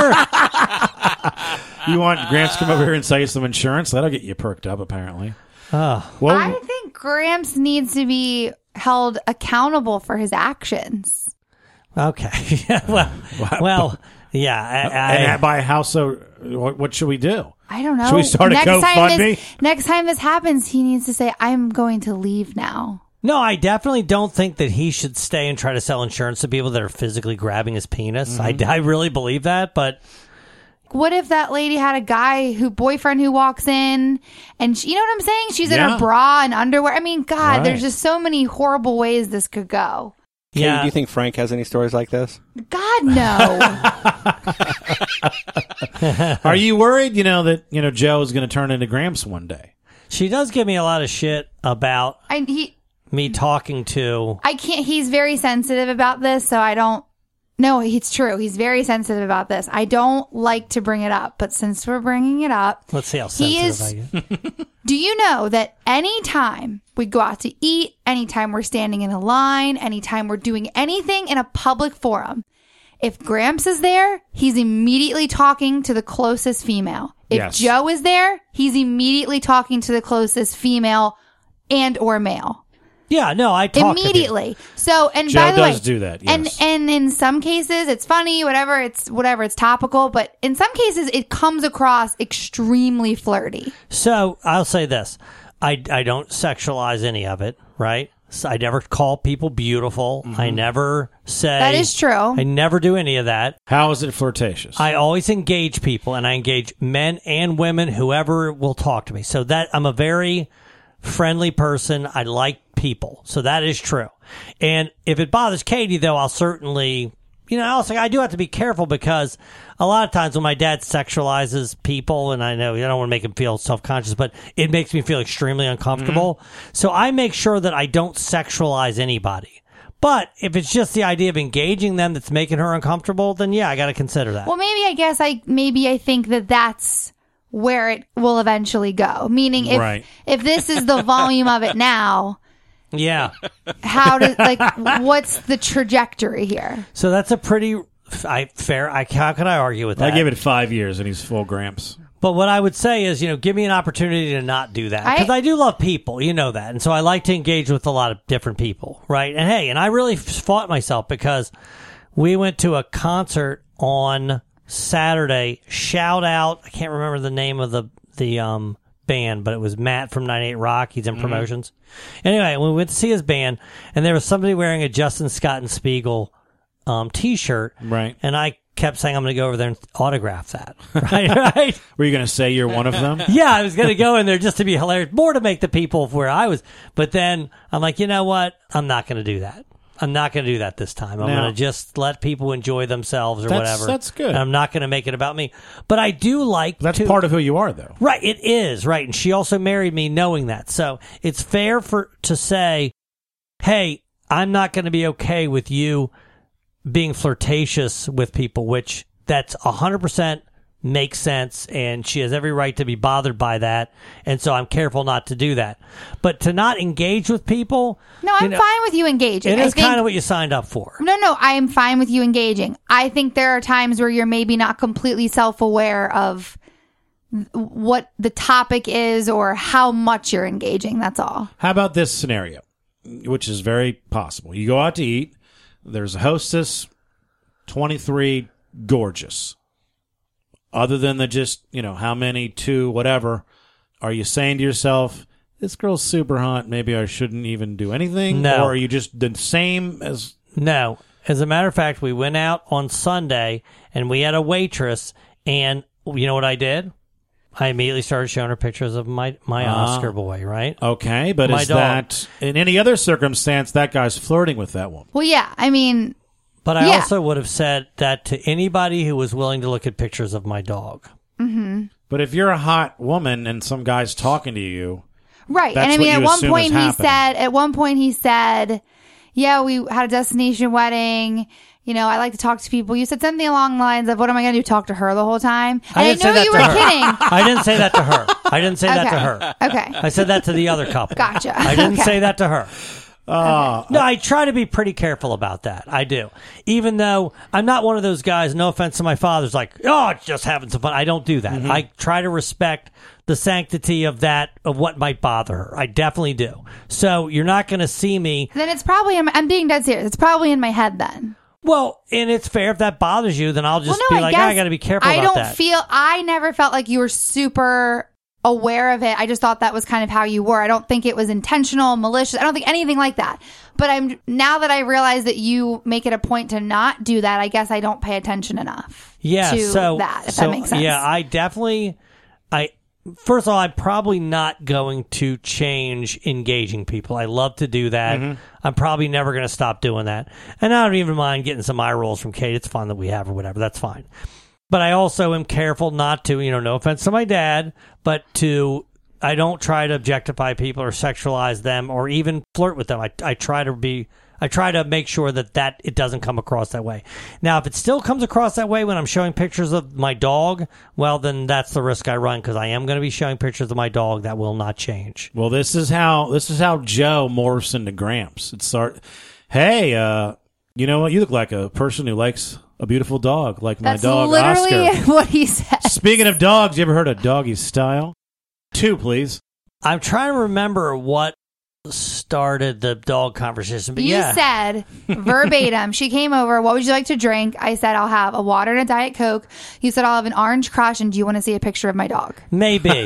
suffer. You want Gramps to come over here and sell you some insurance? That'll get you perked up, apparently. Well, I think Gramps needs to be held accountable for his actions. Okay. well, yeah. And by how so? What should we do? I don't know. Should we start a GoFundMe? Next time this happens, he needs to say, "I'm going to leave now." No, I definitely don't think that he should stay and try to sell insurance to people that are physically grabbing his penis. Mm-hmm. I really believe that, but what if that lady had a boyfriend who walks in and you know what I'm saying? She's in her bra and underwear. I mean, God, there's just so many horrible ways this could go. Katie, do you think Frank has any stories like this? God, no. Are you worried, that, Joe is going to turn into Gramps one day? She does give me a lot of shit about me talking to... I can't... He's very sensitive about this, so I don't... No, it's true. He's very sensitive about this. I don't like to bring it up, but since we're bringing it up... Let's see how sensitive I get. Do you know that anytime we go out to eat, anytime we're standing in a line, anytime we're doing anything in a public forum, if Gramps is there, he's immediately talking to the closest female. If Joe is there, he's immediately talking to the closest female and or male. Yeah, no, I talk immediately. So, and Joe by the way, does do that. Yes. And in some cases, it's funny, whatever, it's topical. But in some cases, it comes across extremely flirty. So I'll say this: I don't sexualize any of it, right? So I never call people beautiful. Mm-hmm. I never say that is true. I never do any of that. How is it flirtatious? I always engage people, and I engage men and women, whoever will talk to me. So that I'm a very friendly person. I like people. So that is true. And if it bothers Katie, though, I'll certainly, I do have to be careful because a lot of times when my dad sexualizes people, and I know I don't want to make him feel self-conscious, but it makes me feel extremely uncomfortable. Mm-hmm. So I make sure that I don't sexualize anybody. But if it's just the idea of engaging them that's making her uncomfortable, then yeah, I got to consider that. Well, maybe I think that's where it will eventually go. Meaning, if this is the volume of it now, yeah, what's the trajectory here? So that's a pretty fair. How can I argue with that? I give it 5 years, and he's full Gramps. But what I would say is, give me an opportunity to not do that because I do love people, you know that, and so I like to engage with a lot of different people, right? And hey, and I really fought myself because we went to a concert on Saturday. Shout out! I can't remember the name of the band, but it was Matt from 98 Rock. He's in promotions. Anyway, we went to see his band, and there was somebody wearing a Justin Scott and Spiegel T-shirt, right? And I kept saying I'm going to go over there and autograph that. Right? Were you going to say you're one of them? Yeah, I was going to go in there just to be hilarious, more to make the people where I was. But then I'm like, you know what? I'm not going to do that. I'm not going to do that this time. I'm going to just let people enjoy themselves or whatever. That's good. And I'm not going to make it about me. But I do like That's part of who you are, though. Right, it is, right. And she also married me knowing that. So it's fair to say, hey, I'm not going to be okay with you being flirtatious with people, which that's 100% makes sense, and she has every right to be bothered by that, and so I'm careful not to do that. But to not engage with people... No, I'm fine with you engaging. It is kind of what you signed up for. No, I am fine with you engaging. I think there are times where you're maybe not completely self-aware of what the topic is or how much you're engaging, that's all. How about this scenario, which is very possible. You go out to eat, there's a hostess, 23, gorgeous. Other than the just, how many, 2, whatever, are you saying to yourself, this girl's super hot, maybe I shouldn't even do anything? No. Or are you just the same as... No. As a matter of fact, we went out on Sunday, and we had a waitress, and you know what I did? I immediately started showing her pictures of my Oscar boy, right? Okay, but is that, in any other circumstance, that guy's flirting with that woman? Well, yeah, I mean... But I also would have said that to anybody who was willing to look at pictures of my dog. Mm-hmm. But if you're a hot woman and some guy's talking to you... Right, and I mean, at one point he said, yeah, we had a destination wedding... You know, I like to talk to people. You said something along the lines of, what am I going to do, talk to her the whole time? And I know you were kidding. I didn't say that to her. I didn't say that to her. Okay. I said that to the other couple. Gotcha. I didn't say that to her. No, I try to be pretty careful about that. I do. Even though I'm not one of those guys, no offense to my father's like, oh, it's just having some fun. I don't do that. I try to respect the sanctity of what might bother her. I definitely do. So you're not going to see me. Then it's probably, I'm being dead serious. It's probably in my head then. Well, and it's fair if that bothers you, then I'll just be like, I got to be careful about that. I never felt like you were super aware of it. I just thought that was kind of how you were. I don't think it was intentional, malicious. I don't think anything like that. But now that I realize that you make it a point to not do that, I guess I don't pay attention enough to that, if that makes sense. Yeah, I definitely... First of all, I'm probably not going to change engaging people. I love to do that. I'm probably never going to stop doing that. And I don't even mind getting some eye rolls from Kate. It's fun that we have or whatever. That's fine. But I also am careful not to, no offense to my dad, but I don't try to objectify people or sexualize them or even flirt with them. I try to make sure that it doesn't come across that way. Now, if it still comes across that way when I'm showing pictures of my dog, well, then that's the risk I run because I am going to be showing pictures of my dog. That will not change. Well, this is how Joe morphs into Gramps. Hey, you know what? You look like a person who likes a beautiful dog, like my dog Oscar. That's literally what he said. Speaking of dogs, you ever heard of Doggy Style? 2, please. I'm trying to remember what started the dog conversation, but you said verbatim, she came over, what would you like to drink? I said, I'll have a water and a Diet Coke. You said, I'll have an Orange Crush, and do you want to see a picture of my dog? Maybe.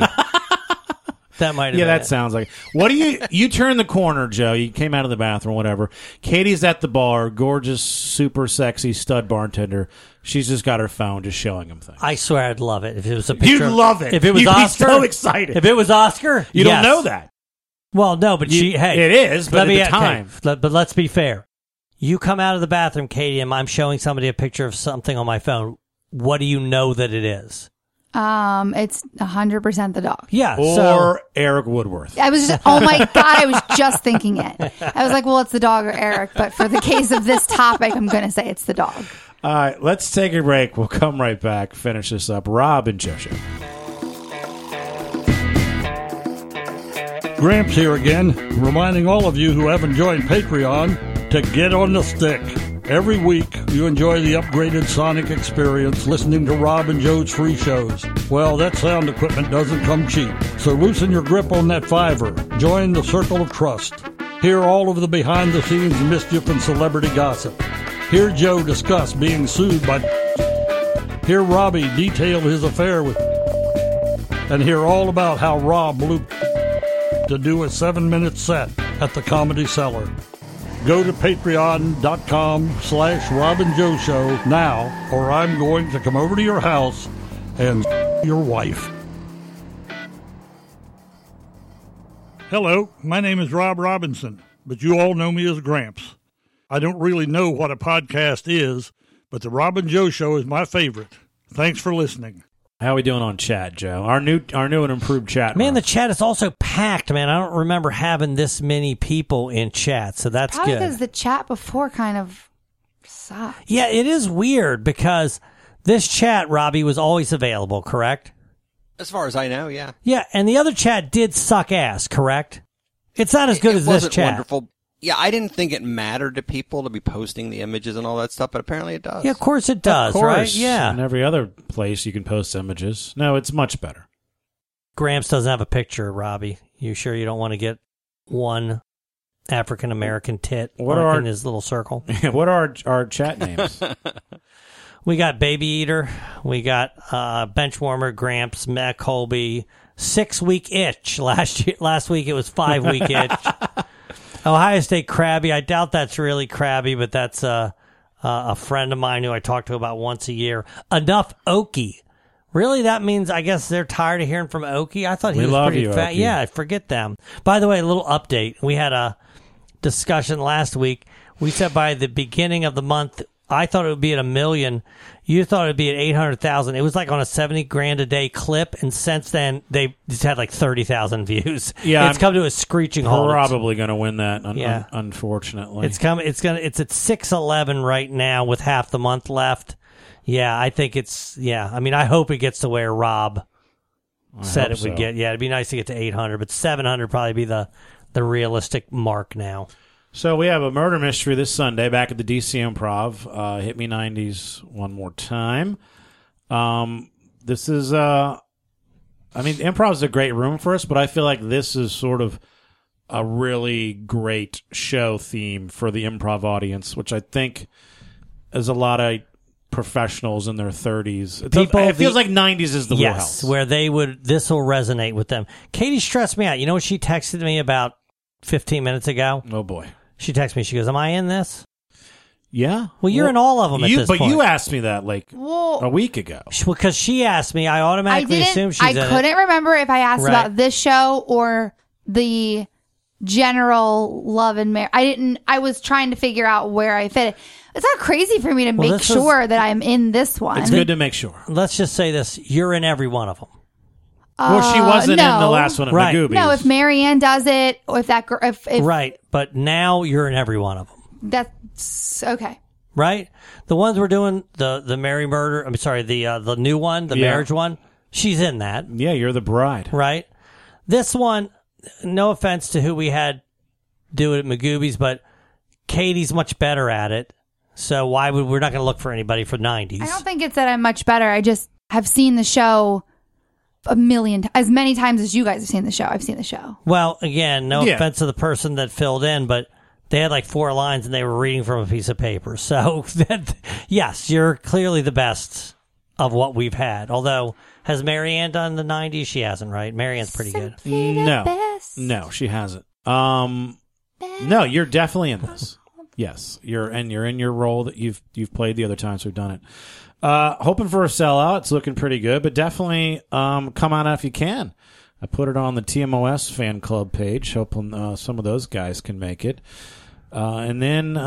That might have been that sounds like. What do you turn the corner, Joe? You came out of the bathroom, whatever. Katie's at the bar, gorgeous, super sexy stud bartender. She's just got her phone, just showing him things. I swear I'd love it if it was a picture. You'd love it. If it was You'd Oscar. be so excited. If it was Oscar, you don't know that. Well, no, but it is, but at the time. Okay, but let's be fair. You come out of the bathroom, Katie, and I'm showing somebody a picture of something on my phone. What do you know that it is? It's 100% the dog. Yeah. Or Eric Woodworth. I was just, oh my God, I was just thinking it. I was like, well, it's the dog or Eric, but for the case of this topic, I'm going to say it's the dog. All right, let's take a break. We'll come right back, finish this up. Rob and Joe Show. Gramps here again, reminding all of you who haven't joined Patreon to get on the stick. Every week, you enjoy the upgraded sonic experience listening to Rob and Joe's free shows. Well, that sound equipment doesn't come cheap, so loosen your grip on that $5. Join the circle of trust. Hear all of the behind-the-scenes mischief and celebrity gossip. Hear Joe discuss being sued by... Hear Robbie detail his affair with... And hear all about how Rob blew... to do a 7-minute set at the Comedy Cellar. Go to patreon.com/Rob and Joe Show now, or I'm going to come over to your house and your wife. Hello, my name is Rob Robinson, but you all know me as Gramps. I don't really know what a podcast is, but the Rob and Joe Show is my favorite. Thanks for listening. How are we doing on chat, Joe? Our new and improved chat. Man, the chat is also packed, man. I don't remember having this many people in chat, so that's probably good. Because the chat before kind of sucked. Yeah, it is weird because this chat, Robbie, was always available, correct? As far as I know, yeah. Yeah, and the other chat did suck ass, correct? It's not as good as this chat. Wonderful. Yeah, I didn't think it mattered to people to be posting the images and all that stuff, but apparently it does. Yeah, of course it does, right? Yeah. In every other place you can post images. No, it's much better. Gramps doesn't have a picture, Robbie. You sure you don't want to get one African-American tit in his little circle? What are our chat names? We got Baby Eater. We got Benchwarmer, Gramps, Matt Colby, 6-week itch. Last week it was 5-week itch. Ohio State Krabby. I doubt that's really Krabby, but that's a friend of mine who I talk to about once a year. Enough Okie. Really? That means I guess they're tired of hearing from Okie? I thought he We was love pretty you, fat. Okie. Yeah, forget them. By the way, a little update. We had a discussion last week. We said by the beginning of the month, I thought it would be at 1 million. You thought it would be at 800,000. It was like on a $70,000 a day clip, and since then they just had like 30,000 views. Yeah, it's come to a screeching halt. Probably going to win that. Yeah. Unfortunately, It's at 611 right now with half the month left. Yeah, I think it's. Yeah, I mean, I hope it gets to where Rob said it would get. Yeah, it'd be nice to get to 800, but 700 probably be the realistic mark now. So we have a murder mystery this Sunday back at the DC Improv. Hit Me 90s one more time. This is, Improv is a great room for us, but I feel like this is sort of a really great show theme for the improv audience, which I think is a lot of professionals in their 30s. It feels like 90s is the wheelhouse. Yes, where this will resonate with them. Katie stressed me out. You know what she texted me about 15 minutes ago? Oh, boy. She texted me. She goes, am I in this? Yeah. Well, you're in all of them at this point. But you asked me that a week ago. Because she asked me, I automatically assumed she's in it. I couldn't remember if I asked about this show or the general Love and Marriage. I was trying to figure out where I fit it. It's not crazy for me to make sure that I'm in this one. It's good to make sure. Let's just say this. You're in every one of them. Well, she wasn't in the last one at Magoobies. No, if Marianne does it, or if that girl... If right, but now you're in every one of them. That's... Okay. Right? The ones we're doing, the Mary Murder... I'm sorry, the new one, the marriage one, she's in that. Yeah, you're the bride. Right? This one, no offense to who we had do it at Magoobies, but Katie's much better at it. So we're not going to look for anybody for 90s. I don't think it's that I'm much better. I just have seen the show... as many times as you guys have seen the show. I've seen the show. Well, again, no offense to the person that filled in, but they had like 4 lines and they were reading from a piece of paper. So, yes, you're clearly the best of what we've had. Although, has Marianne done the 90s? She hasn't, right? Marianne's pretty good. No, she hasn't. No, you're definitely in this. Yes, you're in your role that you've played the other times we've done it. Hoping for a sellout. It's looking pretty good, but definitely come on out if you can. I put it on the TMOS fan club page, hoping some of those guys can make it. And then,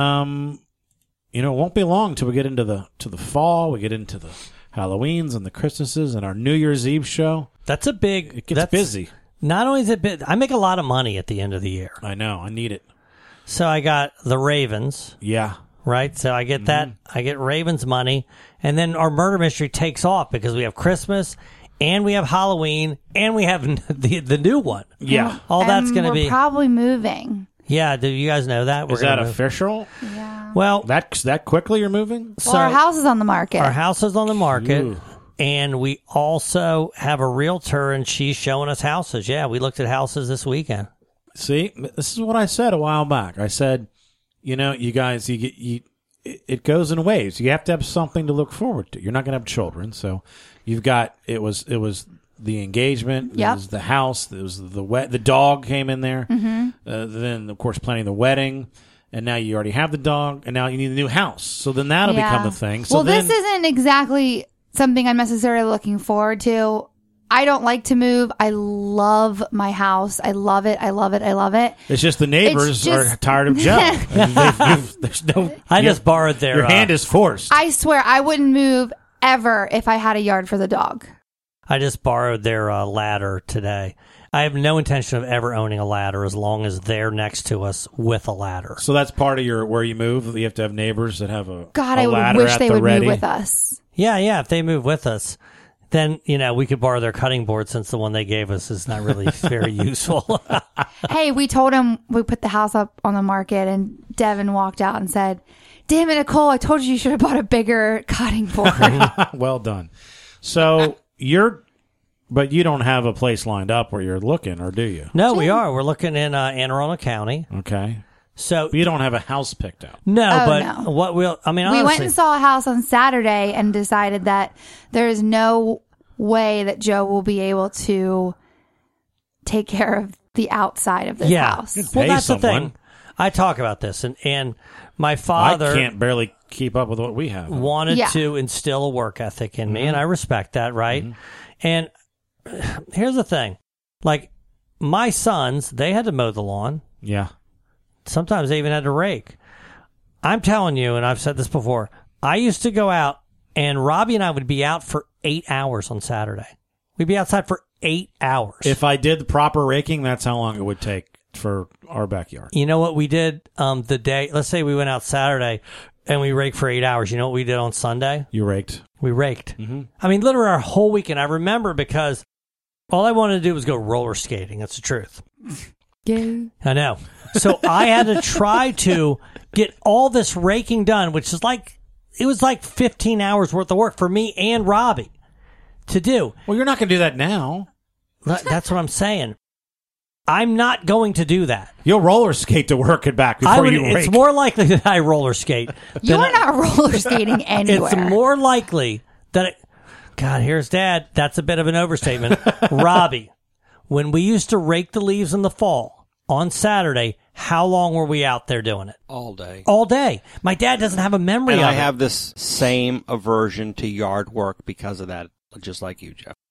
it won't be long till we get into the fall. We get into the Halloweens and the Christmases and our New Year's Eve show. It gets busy. Not only is it busy, I make a lot of money at the end of the year. I know. I need it. So I got the Ravens. Yeah. Right? So I get that. I get Ravens money. And then our murder mystery takes off because we have Christmas and we have Halloween and we have the new one. Yeah. All that's going to be. We're probably moving. Yeah. Do you guys know that? Is that official? Yeah. Well, that quickly you're moving? Well, our house is on the market. Our house is on the market. Ooh. And we also have a realtor and she's showing us houses. Yeah. We looked at houses this weekend. See, this is what I said a while back. I said, you guys, it goes in waves. You have to have something to look forward to. You're not going to have children, so you've got it was the engagement, it was the house, it was the dog came in there, then of course planning the wedding, and now you already have the dog, and now you need a new house. So then that'll become the thing. So this isn't exactly something I'm necessarily looking forward to. I don't like to move. I love my house. I love it. I love it. I love it. It's just the neighbors are tired of Joe. There's no. I just borrowed their. Your hand is forced. I swear I wouldn't move ever if I had a yard for the dog. I just borrowed their ladder today. I have no intention of ever owning a ladder as long as they're next to us with a ladder. So that's part of where you move. You have to have neighbors that have a God. A I ladder wish at they the would ready. move with us. Yeah. If they move with us. Then, we could borrow their cutting board since the one they gave us is not really very useful. Hey, we told him we put the house up on the market and Devin walked out and said, "Damn it, Nicole, I told you should have bought a bigger cutting board." Well done. So but you don't have a place lined up where you're looking, or do you? No, we are. We're looking in Anne Arundel County. Okay. So but you don't have a house picked out. No, what we honestly, went and saw a house on Saturday and decided that there is no way that Joe will be able to take care of the outside of this house. Well, that's the thing. I talk about this, and my father I can't barely keep up with what we have. Wanted to instill a work ethic in me, and I respect that, right? And here's the thing. Like, my sons, they had to mow the lawn. Yeah. Sometimes they even had to rake. I'm telling you, and I've said this before, I used to go out, and Robbie and I would be out for 8 hours on Saturday. We'd be outside for 8 hours. If I did the proper raking, that's how long it would take for our backyard. You know what we did the day, let's say we went out Saturday and we raked for 8 hours. You know what we did on Sunday? You raked. We raked. I mean, literally our whole weekend. I remember because all I wanted to do was go roller skating. That's the truth. Yeah. I know. So I had to try to get all this raking done, which is like, it was like 15 hours worth of work for me and Robbie to do. Well, you're not going to do that now. That's what I'm saying. I'm not going to do that. You'll roller skate to work it back before you rake. It's more likely that I roller skate. You're not roller skating anywhere. It's more likely that God, here's Dad. That's a bit of an overstatement. Robbie, when we used to rake the leaves in the fall on Saturday, how long were we out there doing it? All day. All day. My dad doesn't have a memory of it. And I have this same aversion to yard work because of that, just like you, Jeff.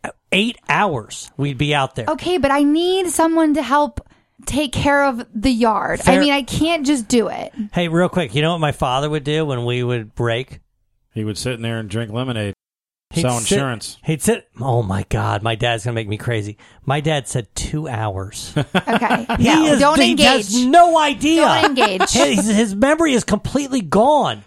8 hours we'd be out there. Okay, but I need someone to help take care of the yard. I mean, I can't just do it. Hey, real quick, you know what my father would do when we would rake? He would sit in there and drink lemonade. Sell insurance. He'd sit. Oh my God, my dad's gonna make me crazy. My dad said 2 hours. Okay, don't engage. He has no idea. Don't engage. His memory is completely gone.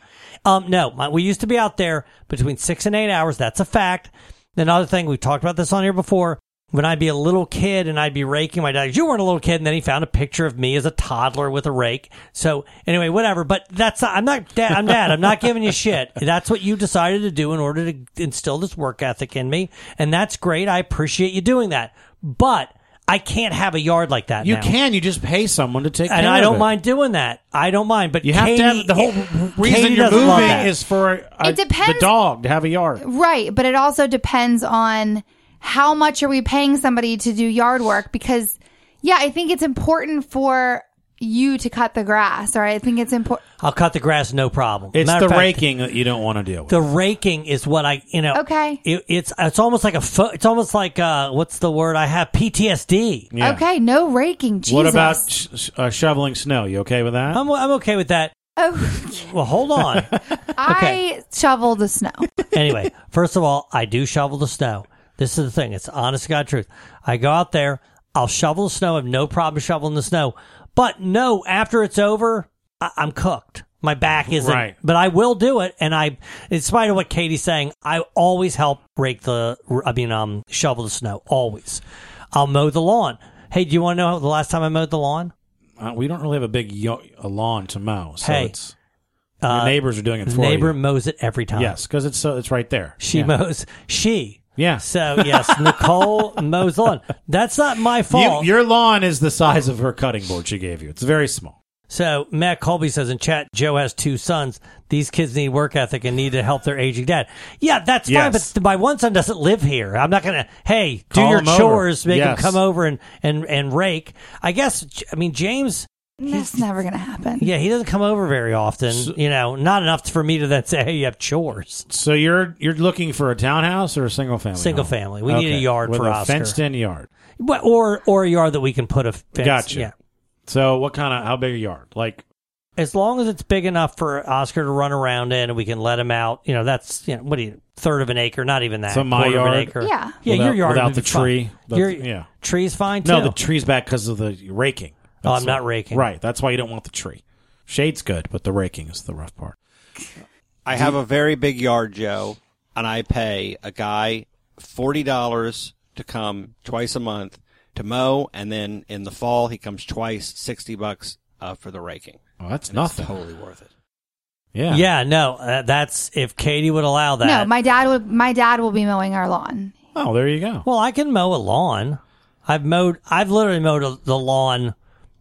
No, we used to be out there between 6 and 8 hours. That's a fact. Another thing, we talked about this on here before. When I'd be a little kid and I'd be raking, my dad goes, "You weren't a little kid," and then he found a picture of me as a toddler with a rake. So anyway, whatever. But I'm not dad. I'm dad. I'm not giving you shit. That's what you decided to do in order to instill this work ethic in me, and that's great. I appreciate you doing that. But I can't have a yard like that. You now. can. You just pay someone to take care of it. And I don't mind doing that. I don't mind. But you have to have the whole reason you're moving is for the dog to have a yard. Right. But it also depends on how much are we paying somebody to do yard work? Because, yeah, I think it's important for you to cut the grass, or I think it's important. I'll cut the grass, no problem. It's the raking that you don't want to deal with. The raking is what Okay. It's almost like it's almost like what's the word I have? PTSD. Yeah. Okay, no raking. Jesus. What about shoveling snow? You okay with that? I'm okay with that. Oh, well, hold on. I shovel the snow. Anyway, first of all, I do shovel the snow. This is the thing. It's honest to God truth. I go out there. I'll shovel the snow. I have no problem shoveling the snow. But no, after it's over, I'm cooked. My back isn't. Right. But I will do it. And in spite of what Katie's saying, I always help shovel the snow. Always. I'll mow the lawn. Hey, do you want to know the last time I mowed the lawn? We don't really have a big lawn to mow. So hey. Your neighbors are doing it for you. The neighbor mows it every time. Yes, because it's right there. She mows. Yeah. So, yes, Nicole mows the lawn. That's not my fault. Your lawn is the size of her cutting board she gave you. It's very small. So, Matt Colby says in chat, Joe has 2 sons. These kids need work ethic and need to help their aging dad. Yeah, that's fine, but my one son doesn't live here. I'm not going to, hey, do your chores, make him come over and rake. I guess, James... That's never going to happen. Yeah, he doesn't come over very often. So, not enough for me to then say, "Hey, you have chores." So you're looking for a townhouse or a single family? Single family. We need a yard with for a Oscar. fenced-in yard, or a yard that we can put a fence. Gotcha. Yeah. So how big a yard? Like, as long as it's big enough for Oscar to run around in, and we can let him out. That's what do you? Third of an acre? Not even that. So my yard. Of an acre. Yeah. Your yard without the tree. Your tree's fine too. No, the tree's back because of the raking. I'm not raking. Right. That's why you don't want the tree. Shade's good, but the raking is the rough part. I have a very big yard, Joe, and I pay a guy $40 to come twice a month to mow, and then in the fall he comes twice, $60 for the raking. Oh, that's nothing. It's totally worth it. Yeah. Yeah. No, that's if Katie would allow that. No, my dad will be mowing our lawn. Oh, there you go. Well, I can mow a lawn. I've literally mowed the lawn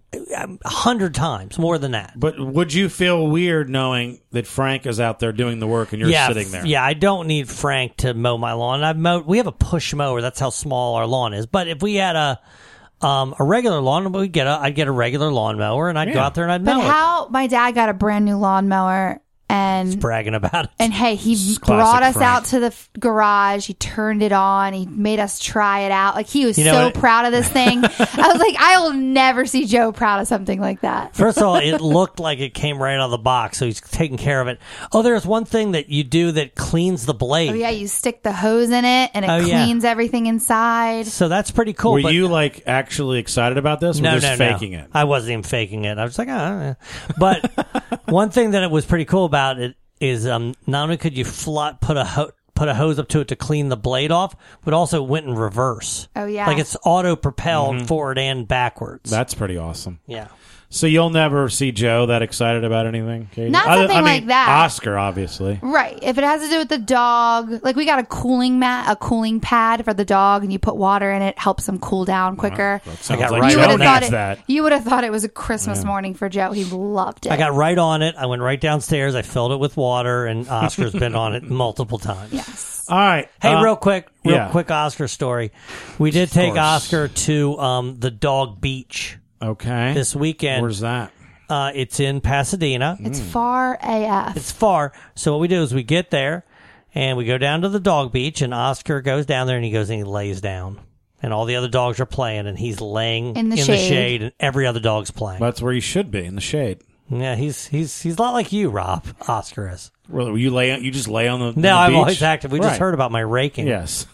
100 times, more than that. But would you feel weird knowing that Frank is out there doing the work and you're sitting there? Yeah, I don't need Frank to mow my lawn. We have a push mower. That's how small our lawn is. But if we had a a regular lawn, I'd get a regular lawnmower, and I'd go out there and I'd mow it. But how my dad got a brand new lawnmower. And he's bragging about it. And hey, he brought us out to the garage. He turned it on. He made us try it out. Like, he was so proud of this thing. I was like, I will never see Joe proud of something like that. First of all, it looked like it came right out of the box, so he's taking care of it. Oh, there's one thing that you do that cleans the blade. Oh, yeah, you stick the hose in it, and it cleans everything inside. So that's pretty cool. Were you, like, actually excited about this, or just faking it? I wasn't even faking it. I was like, But one thing that it was pretty cool about it is not only could you put a hose up to it to clean the blade off, but also went in reverse. Oh, yeah. Like, it's auto-propelled forward and backwards. That's pretty awesome. Yeah. So you'll never see Joe that excited about anything, Katie? Not something like that. Oscar, obviously. Right. If it has to do with the dog, like, we got a cooling pad for the dog, and you put water in it, helps him cool down quicker. I got right on that. You would have thought it was a Christmas morning for Joe. He loved it. I got right on it. I went right downstairs. I filled it with water, and Oscar's been on it multiple times. Yes. All right. Hey, real quick Oscar story. We did take Oscar to the dog beach. Okay. This weekend. Where's that? It's in Pasadena. It's far AF. It's far. So what we do is we get there and we go down to the dog beach, and Oscar goes down there and he goes and he lays down. And all the other dogs are playing, and he's laying in the shade, and every other dog's playing. That's where he should be, in the shade. Yeah, he's a lot like you, Rob. Oscar is. Really? You just lay on the No, the I'm beach? always active. We just heard about my raking. Yes.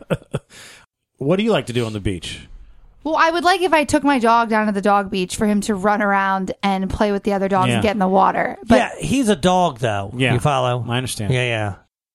What do you like to do on the beach? Well, I would like if I took my dog down to the dog beach for him to run around and play with the other dogs and get in the water. But yeah, he's a dog, though. Yeah. You follow? I understand. Yeah.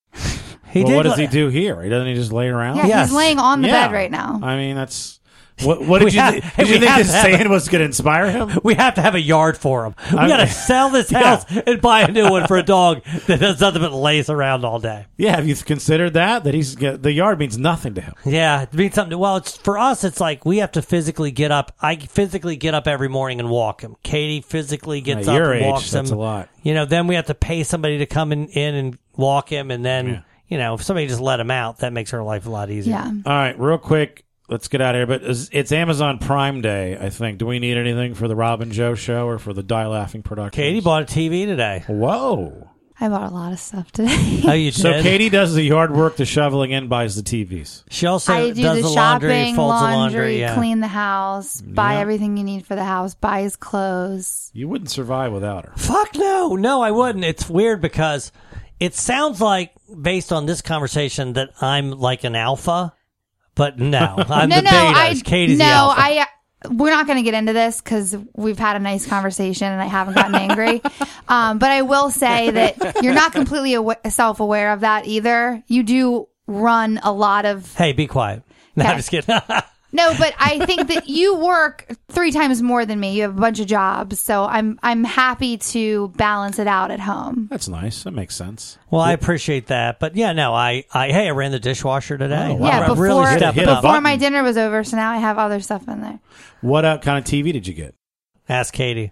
What does he do here? Doesn't he just lay around? Yeah, he's laying on the bed right now. I mean, that's... What did you think this saying was going to inspire him? We have to have a yard for him. We got to sell this house and buy a new one for a dog that does nothing but lays around all day. Yeah, have you considered that? That the yard means nothing to him. Yeah, it means something. Well, for us, it's like we have to physically get up. I physically get up every morning and walk him. Katie physically gets up and walks him. That's a lot. Then we have to pay somebody to come in and walk him, and then if somebody just let him out, that makes our life a lot easier. Yeah. All right, real quick. Let's get out of here. But it's Amazon Prime Day, I think. Do we need anything for the Rob and Joe show or for the Die Laughing Productions? Katie bought a TV today. Whoa. I bought a lot of stuff today. Oh, you did? So Katie does the yard work, the shoveling in, buys the TVs. She also I do does the the laundry, shopping, folds the laundry, clean the house, buy everything you need for the house, buy his clothes. You wouldn't survive without her. Fuck no. No, I wouldn't. It's weird because it sounds like, based on this conversation, that I'm like an alpha. But no, I'm the beta. Katie's the alpha. We're not going to get into this because we've had a nice conversation and I haven't gotten angry. But I will say that you're not completely self-aware of that either. You do run a lot of... Hey, be quiet. No, I'm just kidding. No, but I think that you work 3 times more than me. You have a bunch of jobs, so I'm happy to balance it out at home. That's nice. That makes sense. Well, I appreciate that, but yeah, no, I ran the dishwasher today. Oh, wow. Yeah, before, really stepped up. Before my dinner was over, so now I have other stuff in there. What kind of TV did you get? Ask Katie.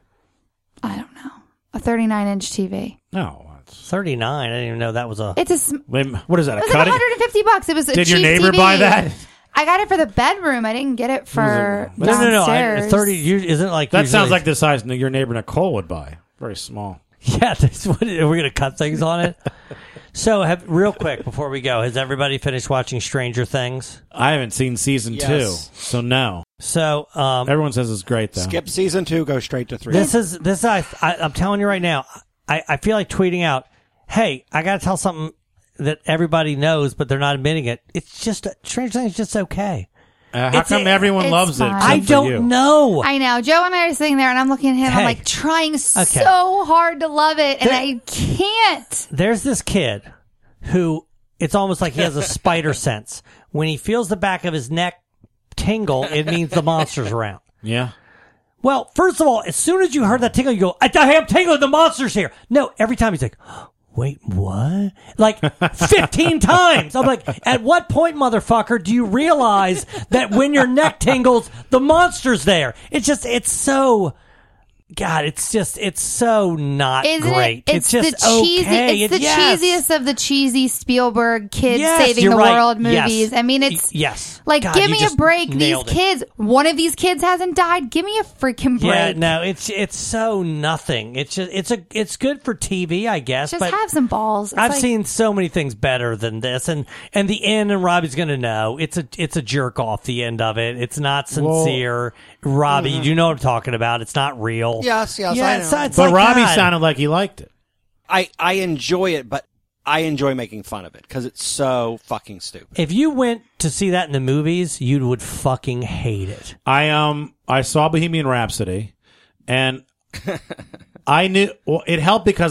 I don't know. A 39-inch TV. No. 39. I didn't even know that was a. It's a. What is that? It was like $150. It was. Did your neighbor buy that? I got it for the bedroom. I didn't get it for No. downstairs. 30 isn't like that. Usually... Sounds like the size your neighbor Nicole would buy. Very small. Yeah, we're going to cut things on it. So, real quick before we go, has everybody finished watching Stranger Things? I haven't seen season 2, so no. So everyone says it's great though. Skip season 2, go straight to 3. I'm telling you right now. I feel like tweeting out, "Hey, I got to tell something that everybody knows, but they're not admitting it. It's just Stranger Things is just okay." How come everyone loves it? I don't know. I know. Joe and I are sitting there, and I'm looking at him. I'm like trying so hard to love it, and I can't. There's this kid who it's almost like he has a spider sense. When he feels the back of his neck tingle, it means the monster's around. Yeah. Well, first of all, as soon as you heard that tingle, you go, "I am tingling. The monster's here." No, every time he's like, "Wait, what?" Like 15 times. I'm like, at what point, motherfucker, do you realize that when your neck tingles, the monster's there? It's so God, it's so not Isn't great. It's just the cheesy. okay. It's the cheesiest of the cheesy Spielberg kids saving you're the right. world movies. Yes. I mean, it's like, God, give me a break. These kids, one of these kids hasn't died. Give me a freaking break. Yeah, no, it's so nothing. It's just it's good for TV, I guess. Just but have some balls. I've seen so many things better than this, and the end. And Robbie's going to know it's a jerk off. The end of it. It's not sincere. Robbie, you know what I'm talking about. It's not real. Yes, I know. It's but like, Robbie God. sounded like he liked it. I enjoy it, but I enjoy making fun of it because it's so fucking stupid. If you went to see that in the movies, you would fucking hate it. I saw Bohemian Rhapsody, and I knew it helped because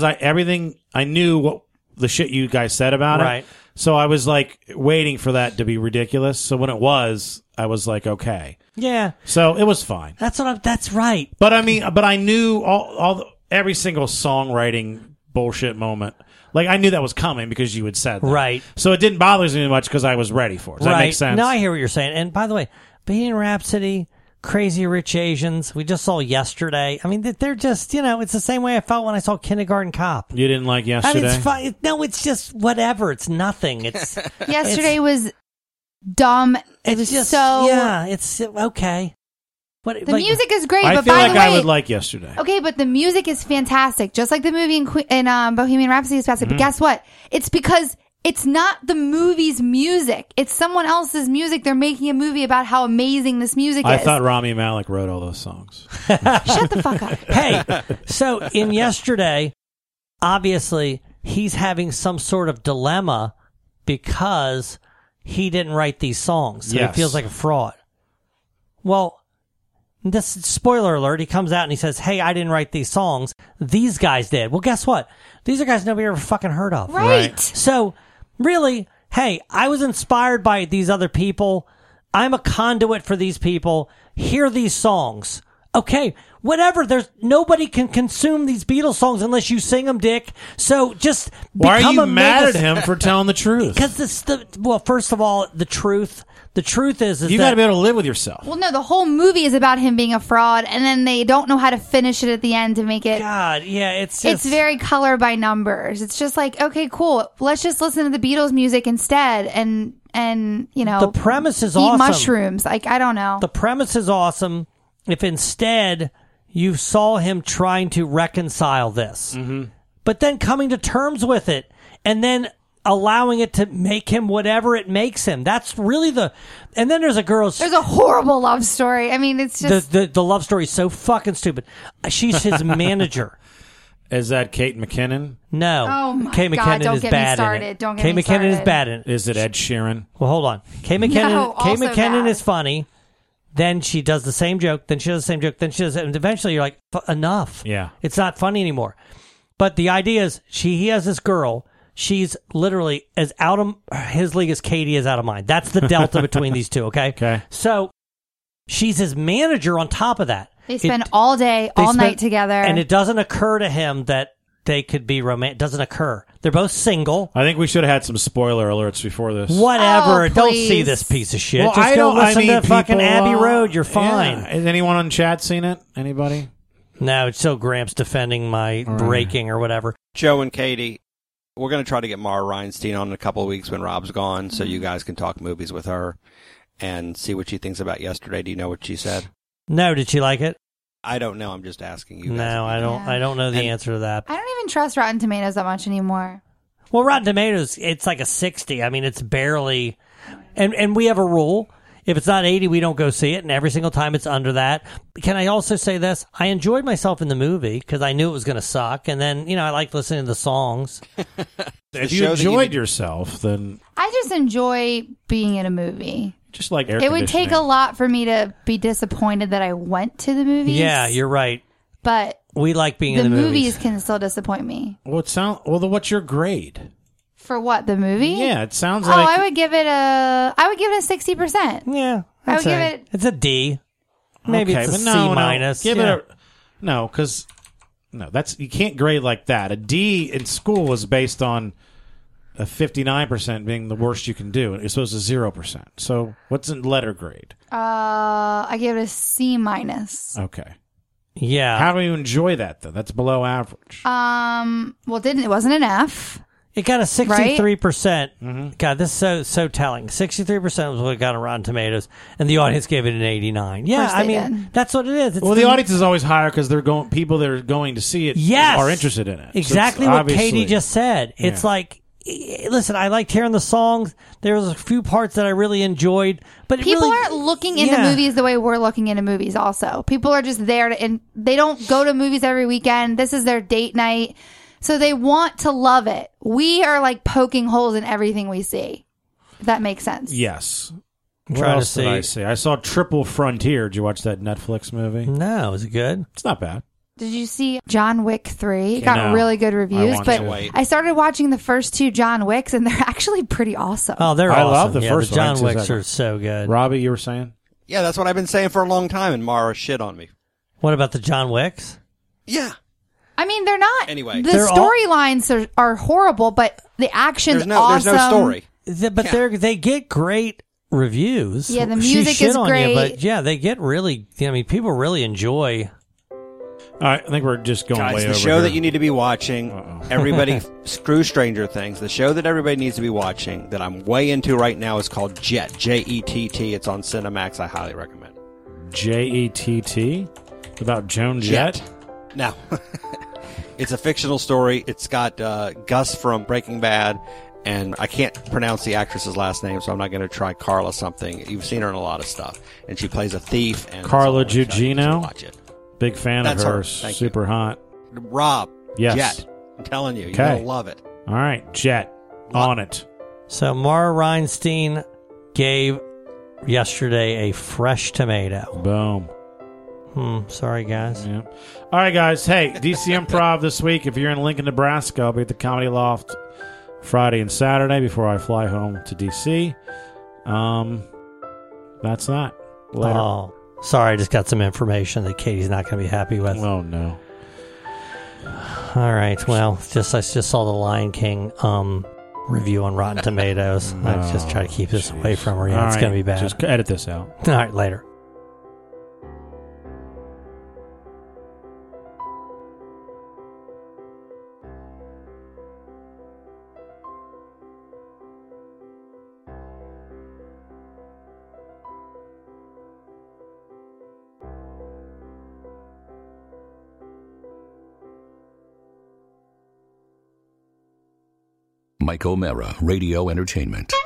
I knew what the shit you guys said about it. Right. So I was like waiting for that to be ridiculous. So when it was, I was like, okay. Yeah. So it was fine. That's right. But I knew every single songwriting bullshit moment. Like I knew that was coming because you had said that. Right. So it didn't bother me much because I was ready for it. Does that make sense? No, I hear what you're saying. And by the way, Bohemian Rhapsody, Crazy Rich Asians, we just saw yesterday. I mean, they're just, it's the same way I felt when I saw Kindergarten Cop. You didn't like yesterday? I mean, it's fine. No, it's just whatever. It's nothing. It's Yesterday was dumb. It was just so. Yeah, it's okay. The music is great, I but feel by like the way, I would like yesterday. Okay, but the music is fantastic, just like the movie in Bohemian Rhapsody is fantastic. Mm-hmm. But guess what? It's because it's not the movie's music; it's someone else's music. They're making a movie about how amazing this music I is. thought Rami Malek wrote all those songs. Shut the fuck up. Hey, so in yesterday, obviously he's having some sort of dilemma because he didn't write these songs, so he feels like a fraud. Well, this spoiler alert, he comes out and he says, hey, I didn't write these songs. These guys did. Well, guess what? These are guys nobody ever fucking heard of. Right. So, really, hey, I was inspired by these other people. I'm a conduit for these people. Hear these songs. Okay, whatever. Nobody can consume these Beatles songs unless you sing them, Dick. So just why become are you mad at him for telling the truth? Because well, first of all, the truth is you got to be able to live with yourself. Well, no, the whole movie is about him being a fraud, and then they don't know how to finish it at the end to make it. God, yeah, it's very color by numbers. It's just like, okay, cool. Let's just listen to the Beatles music instead, and the premise is eat awesome. mushrooms. Like, I don't know. The premise is awesome. If instead you saw him trying to reconcile this, but then coming to terms with it, and then allowing it to make him whatever it makes him. That's really and then there's a horrible love story. I mean, it's just the love story is so fucking stupid. She's his manager. Is that Kate McKinnon? No. Oh my Kate God, McKinnon don't is get bad me started. in it. Don't get Kate me McKinnon started. is bad in it. Is it Ed Sheeran? Well, hold on. Kate McKinnon. No, Kate also McKinnon bad. is funny. Then she does the same joke. Then she does the same joke. Then she does it. And eventually you're like, enough. Yeah. It's not funny anymore. But the idea is he has this girl. She's literally as out of his league as Katie is out of mine. That's the delta between these two, okay? Okay. So she's his manager on top of that. They spend all day, all night together. And it doesn't occur to him that they could be romantic. It doesn't occur. They're both single. I think we should have had some spoiler alerts before this. Whatever. Oh, don't please. see this piece of shit. Well, Just go listen to fucking Abbey Road. You're fine. Yeah. Has anyone on chat seen it? Anybody? No, it's still Gramps defending my breaking or whatever. Joe and Katie, we're going to try to get Mara Reinstein on in a couple of weeks when Rob's gone, so you guys can talk movies with her and see what she thinks about yesterday. Do you know what she said? No, did she like it? I don't know. I'm just asking you. No, I don't. Yeah. I don't know the answer to that. I don't even trust Rotten Tomatoes that much anymore. Well, Rotten Tomatoes, it's like a 60. I mean, it's barely. And we have a rule. If it's not 80, we don't go see it. And every single time it's under that. Can I also say this? I enjoyed myself in the movie because I knew it was going to suck. And then, I liked listening to the songs. If you enjoyed yourself, then I just enjoy being in a movie. just like air It would conditioning. take a lot for me to be disappointed that I went to the movies. Yeah, you're right. But we like being the in the movies can still disappoint me. Well, then what's your grade? For what, the movie? Yeah, it sounds Oh, like I would give it a 60%. Yeah, I would give it. It's a D. Maybe okay, it's a but C no, minus. Give yeah. it a because that's you can't grade like that. A D in school is based on a 59% being the worst you can do. It's supposed to 0%. So what's in letter grade? I give it a C minus. Okay. Yeah. How do you enjoy that though? That's below average. Well, it wasn't an F. It got a 63%. Right? God, this is so telling. 63% was what it got on Rotten Tomatoes, and the audience gave it an 89. Yeah, I mean, that's what it is. It's the audience is always higher because people that are going to see it are interested in it. Exactly so what Katie just said. Yeah. It's like, listen, I liked hearing the songs. There was a few parts that I really enjoyed, but people aren't looking into movies the way we're looking into movies. Also, people are just there and they don't go to movies every weekend. This is their date night. So they want to love it. We are like poking holes in everything we see. If that makes sense. Yes. I'm what trying else to did I see? I saw Triple Frontier. Did you watch that Netflix movie? No, was it good? It's not bad. Did you see John Wick 3? It got really good reviews, but I started watching the first 2 John Wicks, and they're actually pretty awesome. Oh, they're I awesome. love the first the John one. Wicks are so good. Robbie, you were saying? Yeah, that's what I've been saying for a long time, and Mara shit on me. What about the John Wicks? Yeah. I mean, they're not. Anyway, the storylines are horrible, but the action's awesome. There's no story. They get great reviews. Yeah, the She music shit is on great. You, but yeah, they get really. I mean, people really enjoy. All right, I think we're just going Guys, way the over show here. that you need to be watching, everybody, screw Stranger Things. The show that everybody needs to be watching that I'm way into right now is called Jet, J-E-T-T. It's on Cinemax. I highly recommend it. J-E-T-T? About Joan Jett? No. It's a fictional story. It's got Gus from Breaking Bad, and I can't pronounce the actress's last name, so I'm not going to try Carla something. You've seen her in a lot of stuff, and she plays a thief. And Carla Gugino? Watch it. Big fan That's of her. hers. Thank you. Super hot. Rob. Yes. Jet. I'm telling you. You're Okay. going to love it. All right, Jet. On it. So Mara Reinstein gave yesterday a fresh tomato. Boom. Sorry, guys. Yeah. All right, guys. Hey, DC Improv this week. If you're in Lincoln, Nebraska, I'll be at the Comedy Loft Friday and Saturday before I fly home to DC. That's that. Later. Oh, sorry. I just got some information that Katie's not going to be happy with. Oh, no. All right. Well, I just saw the Lion King review on Rotten Tomatoes. I just try to keep this away from her. Yeah, it's going to be bad. Just edit this out. All right, later. Mike O'Mara, Radio Entertainment.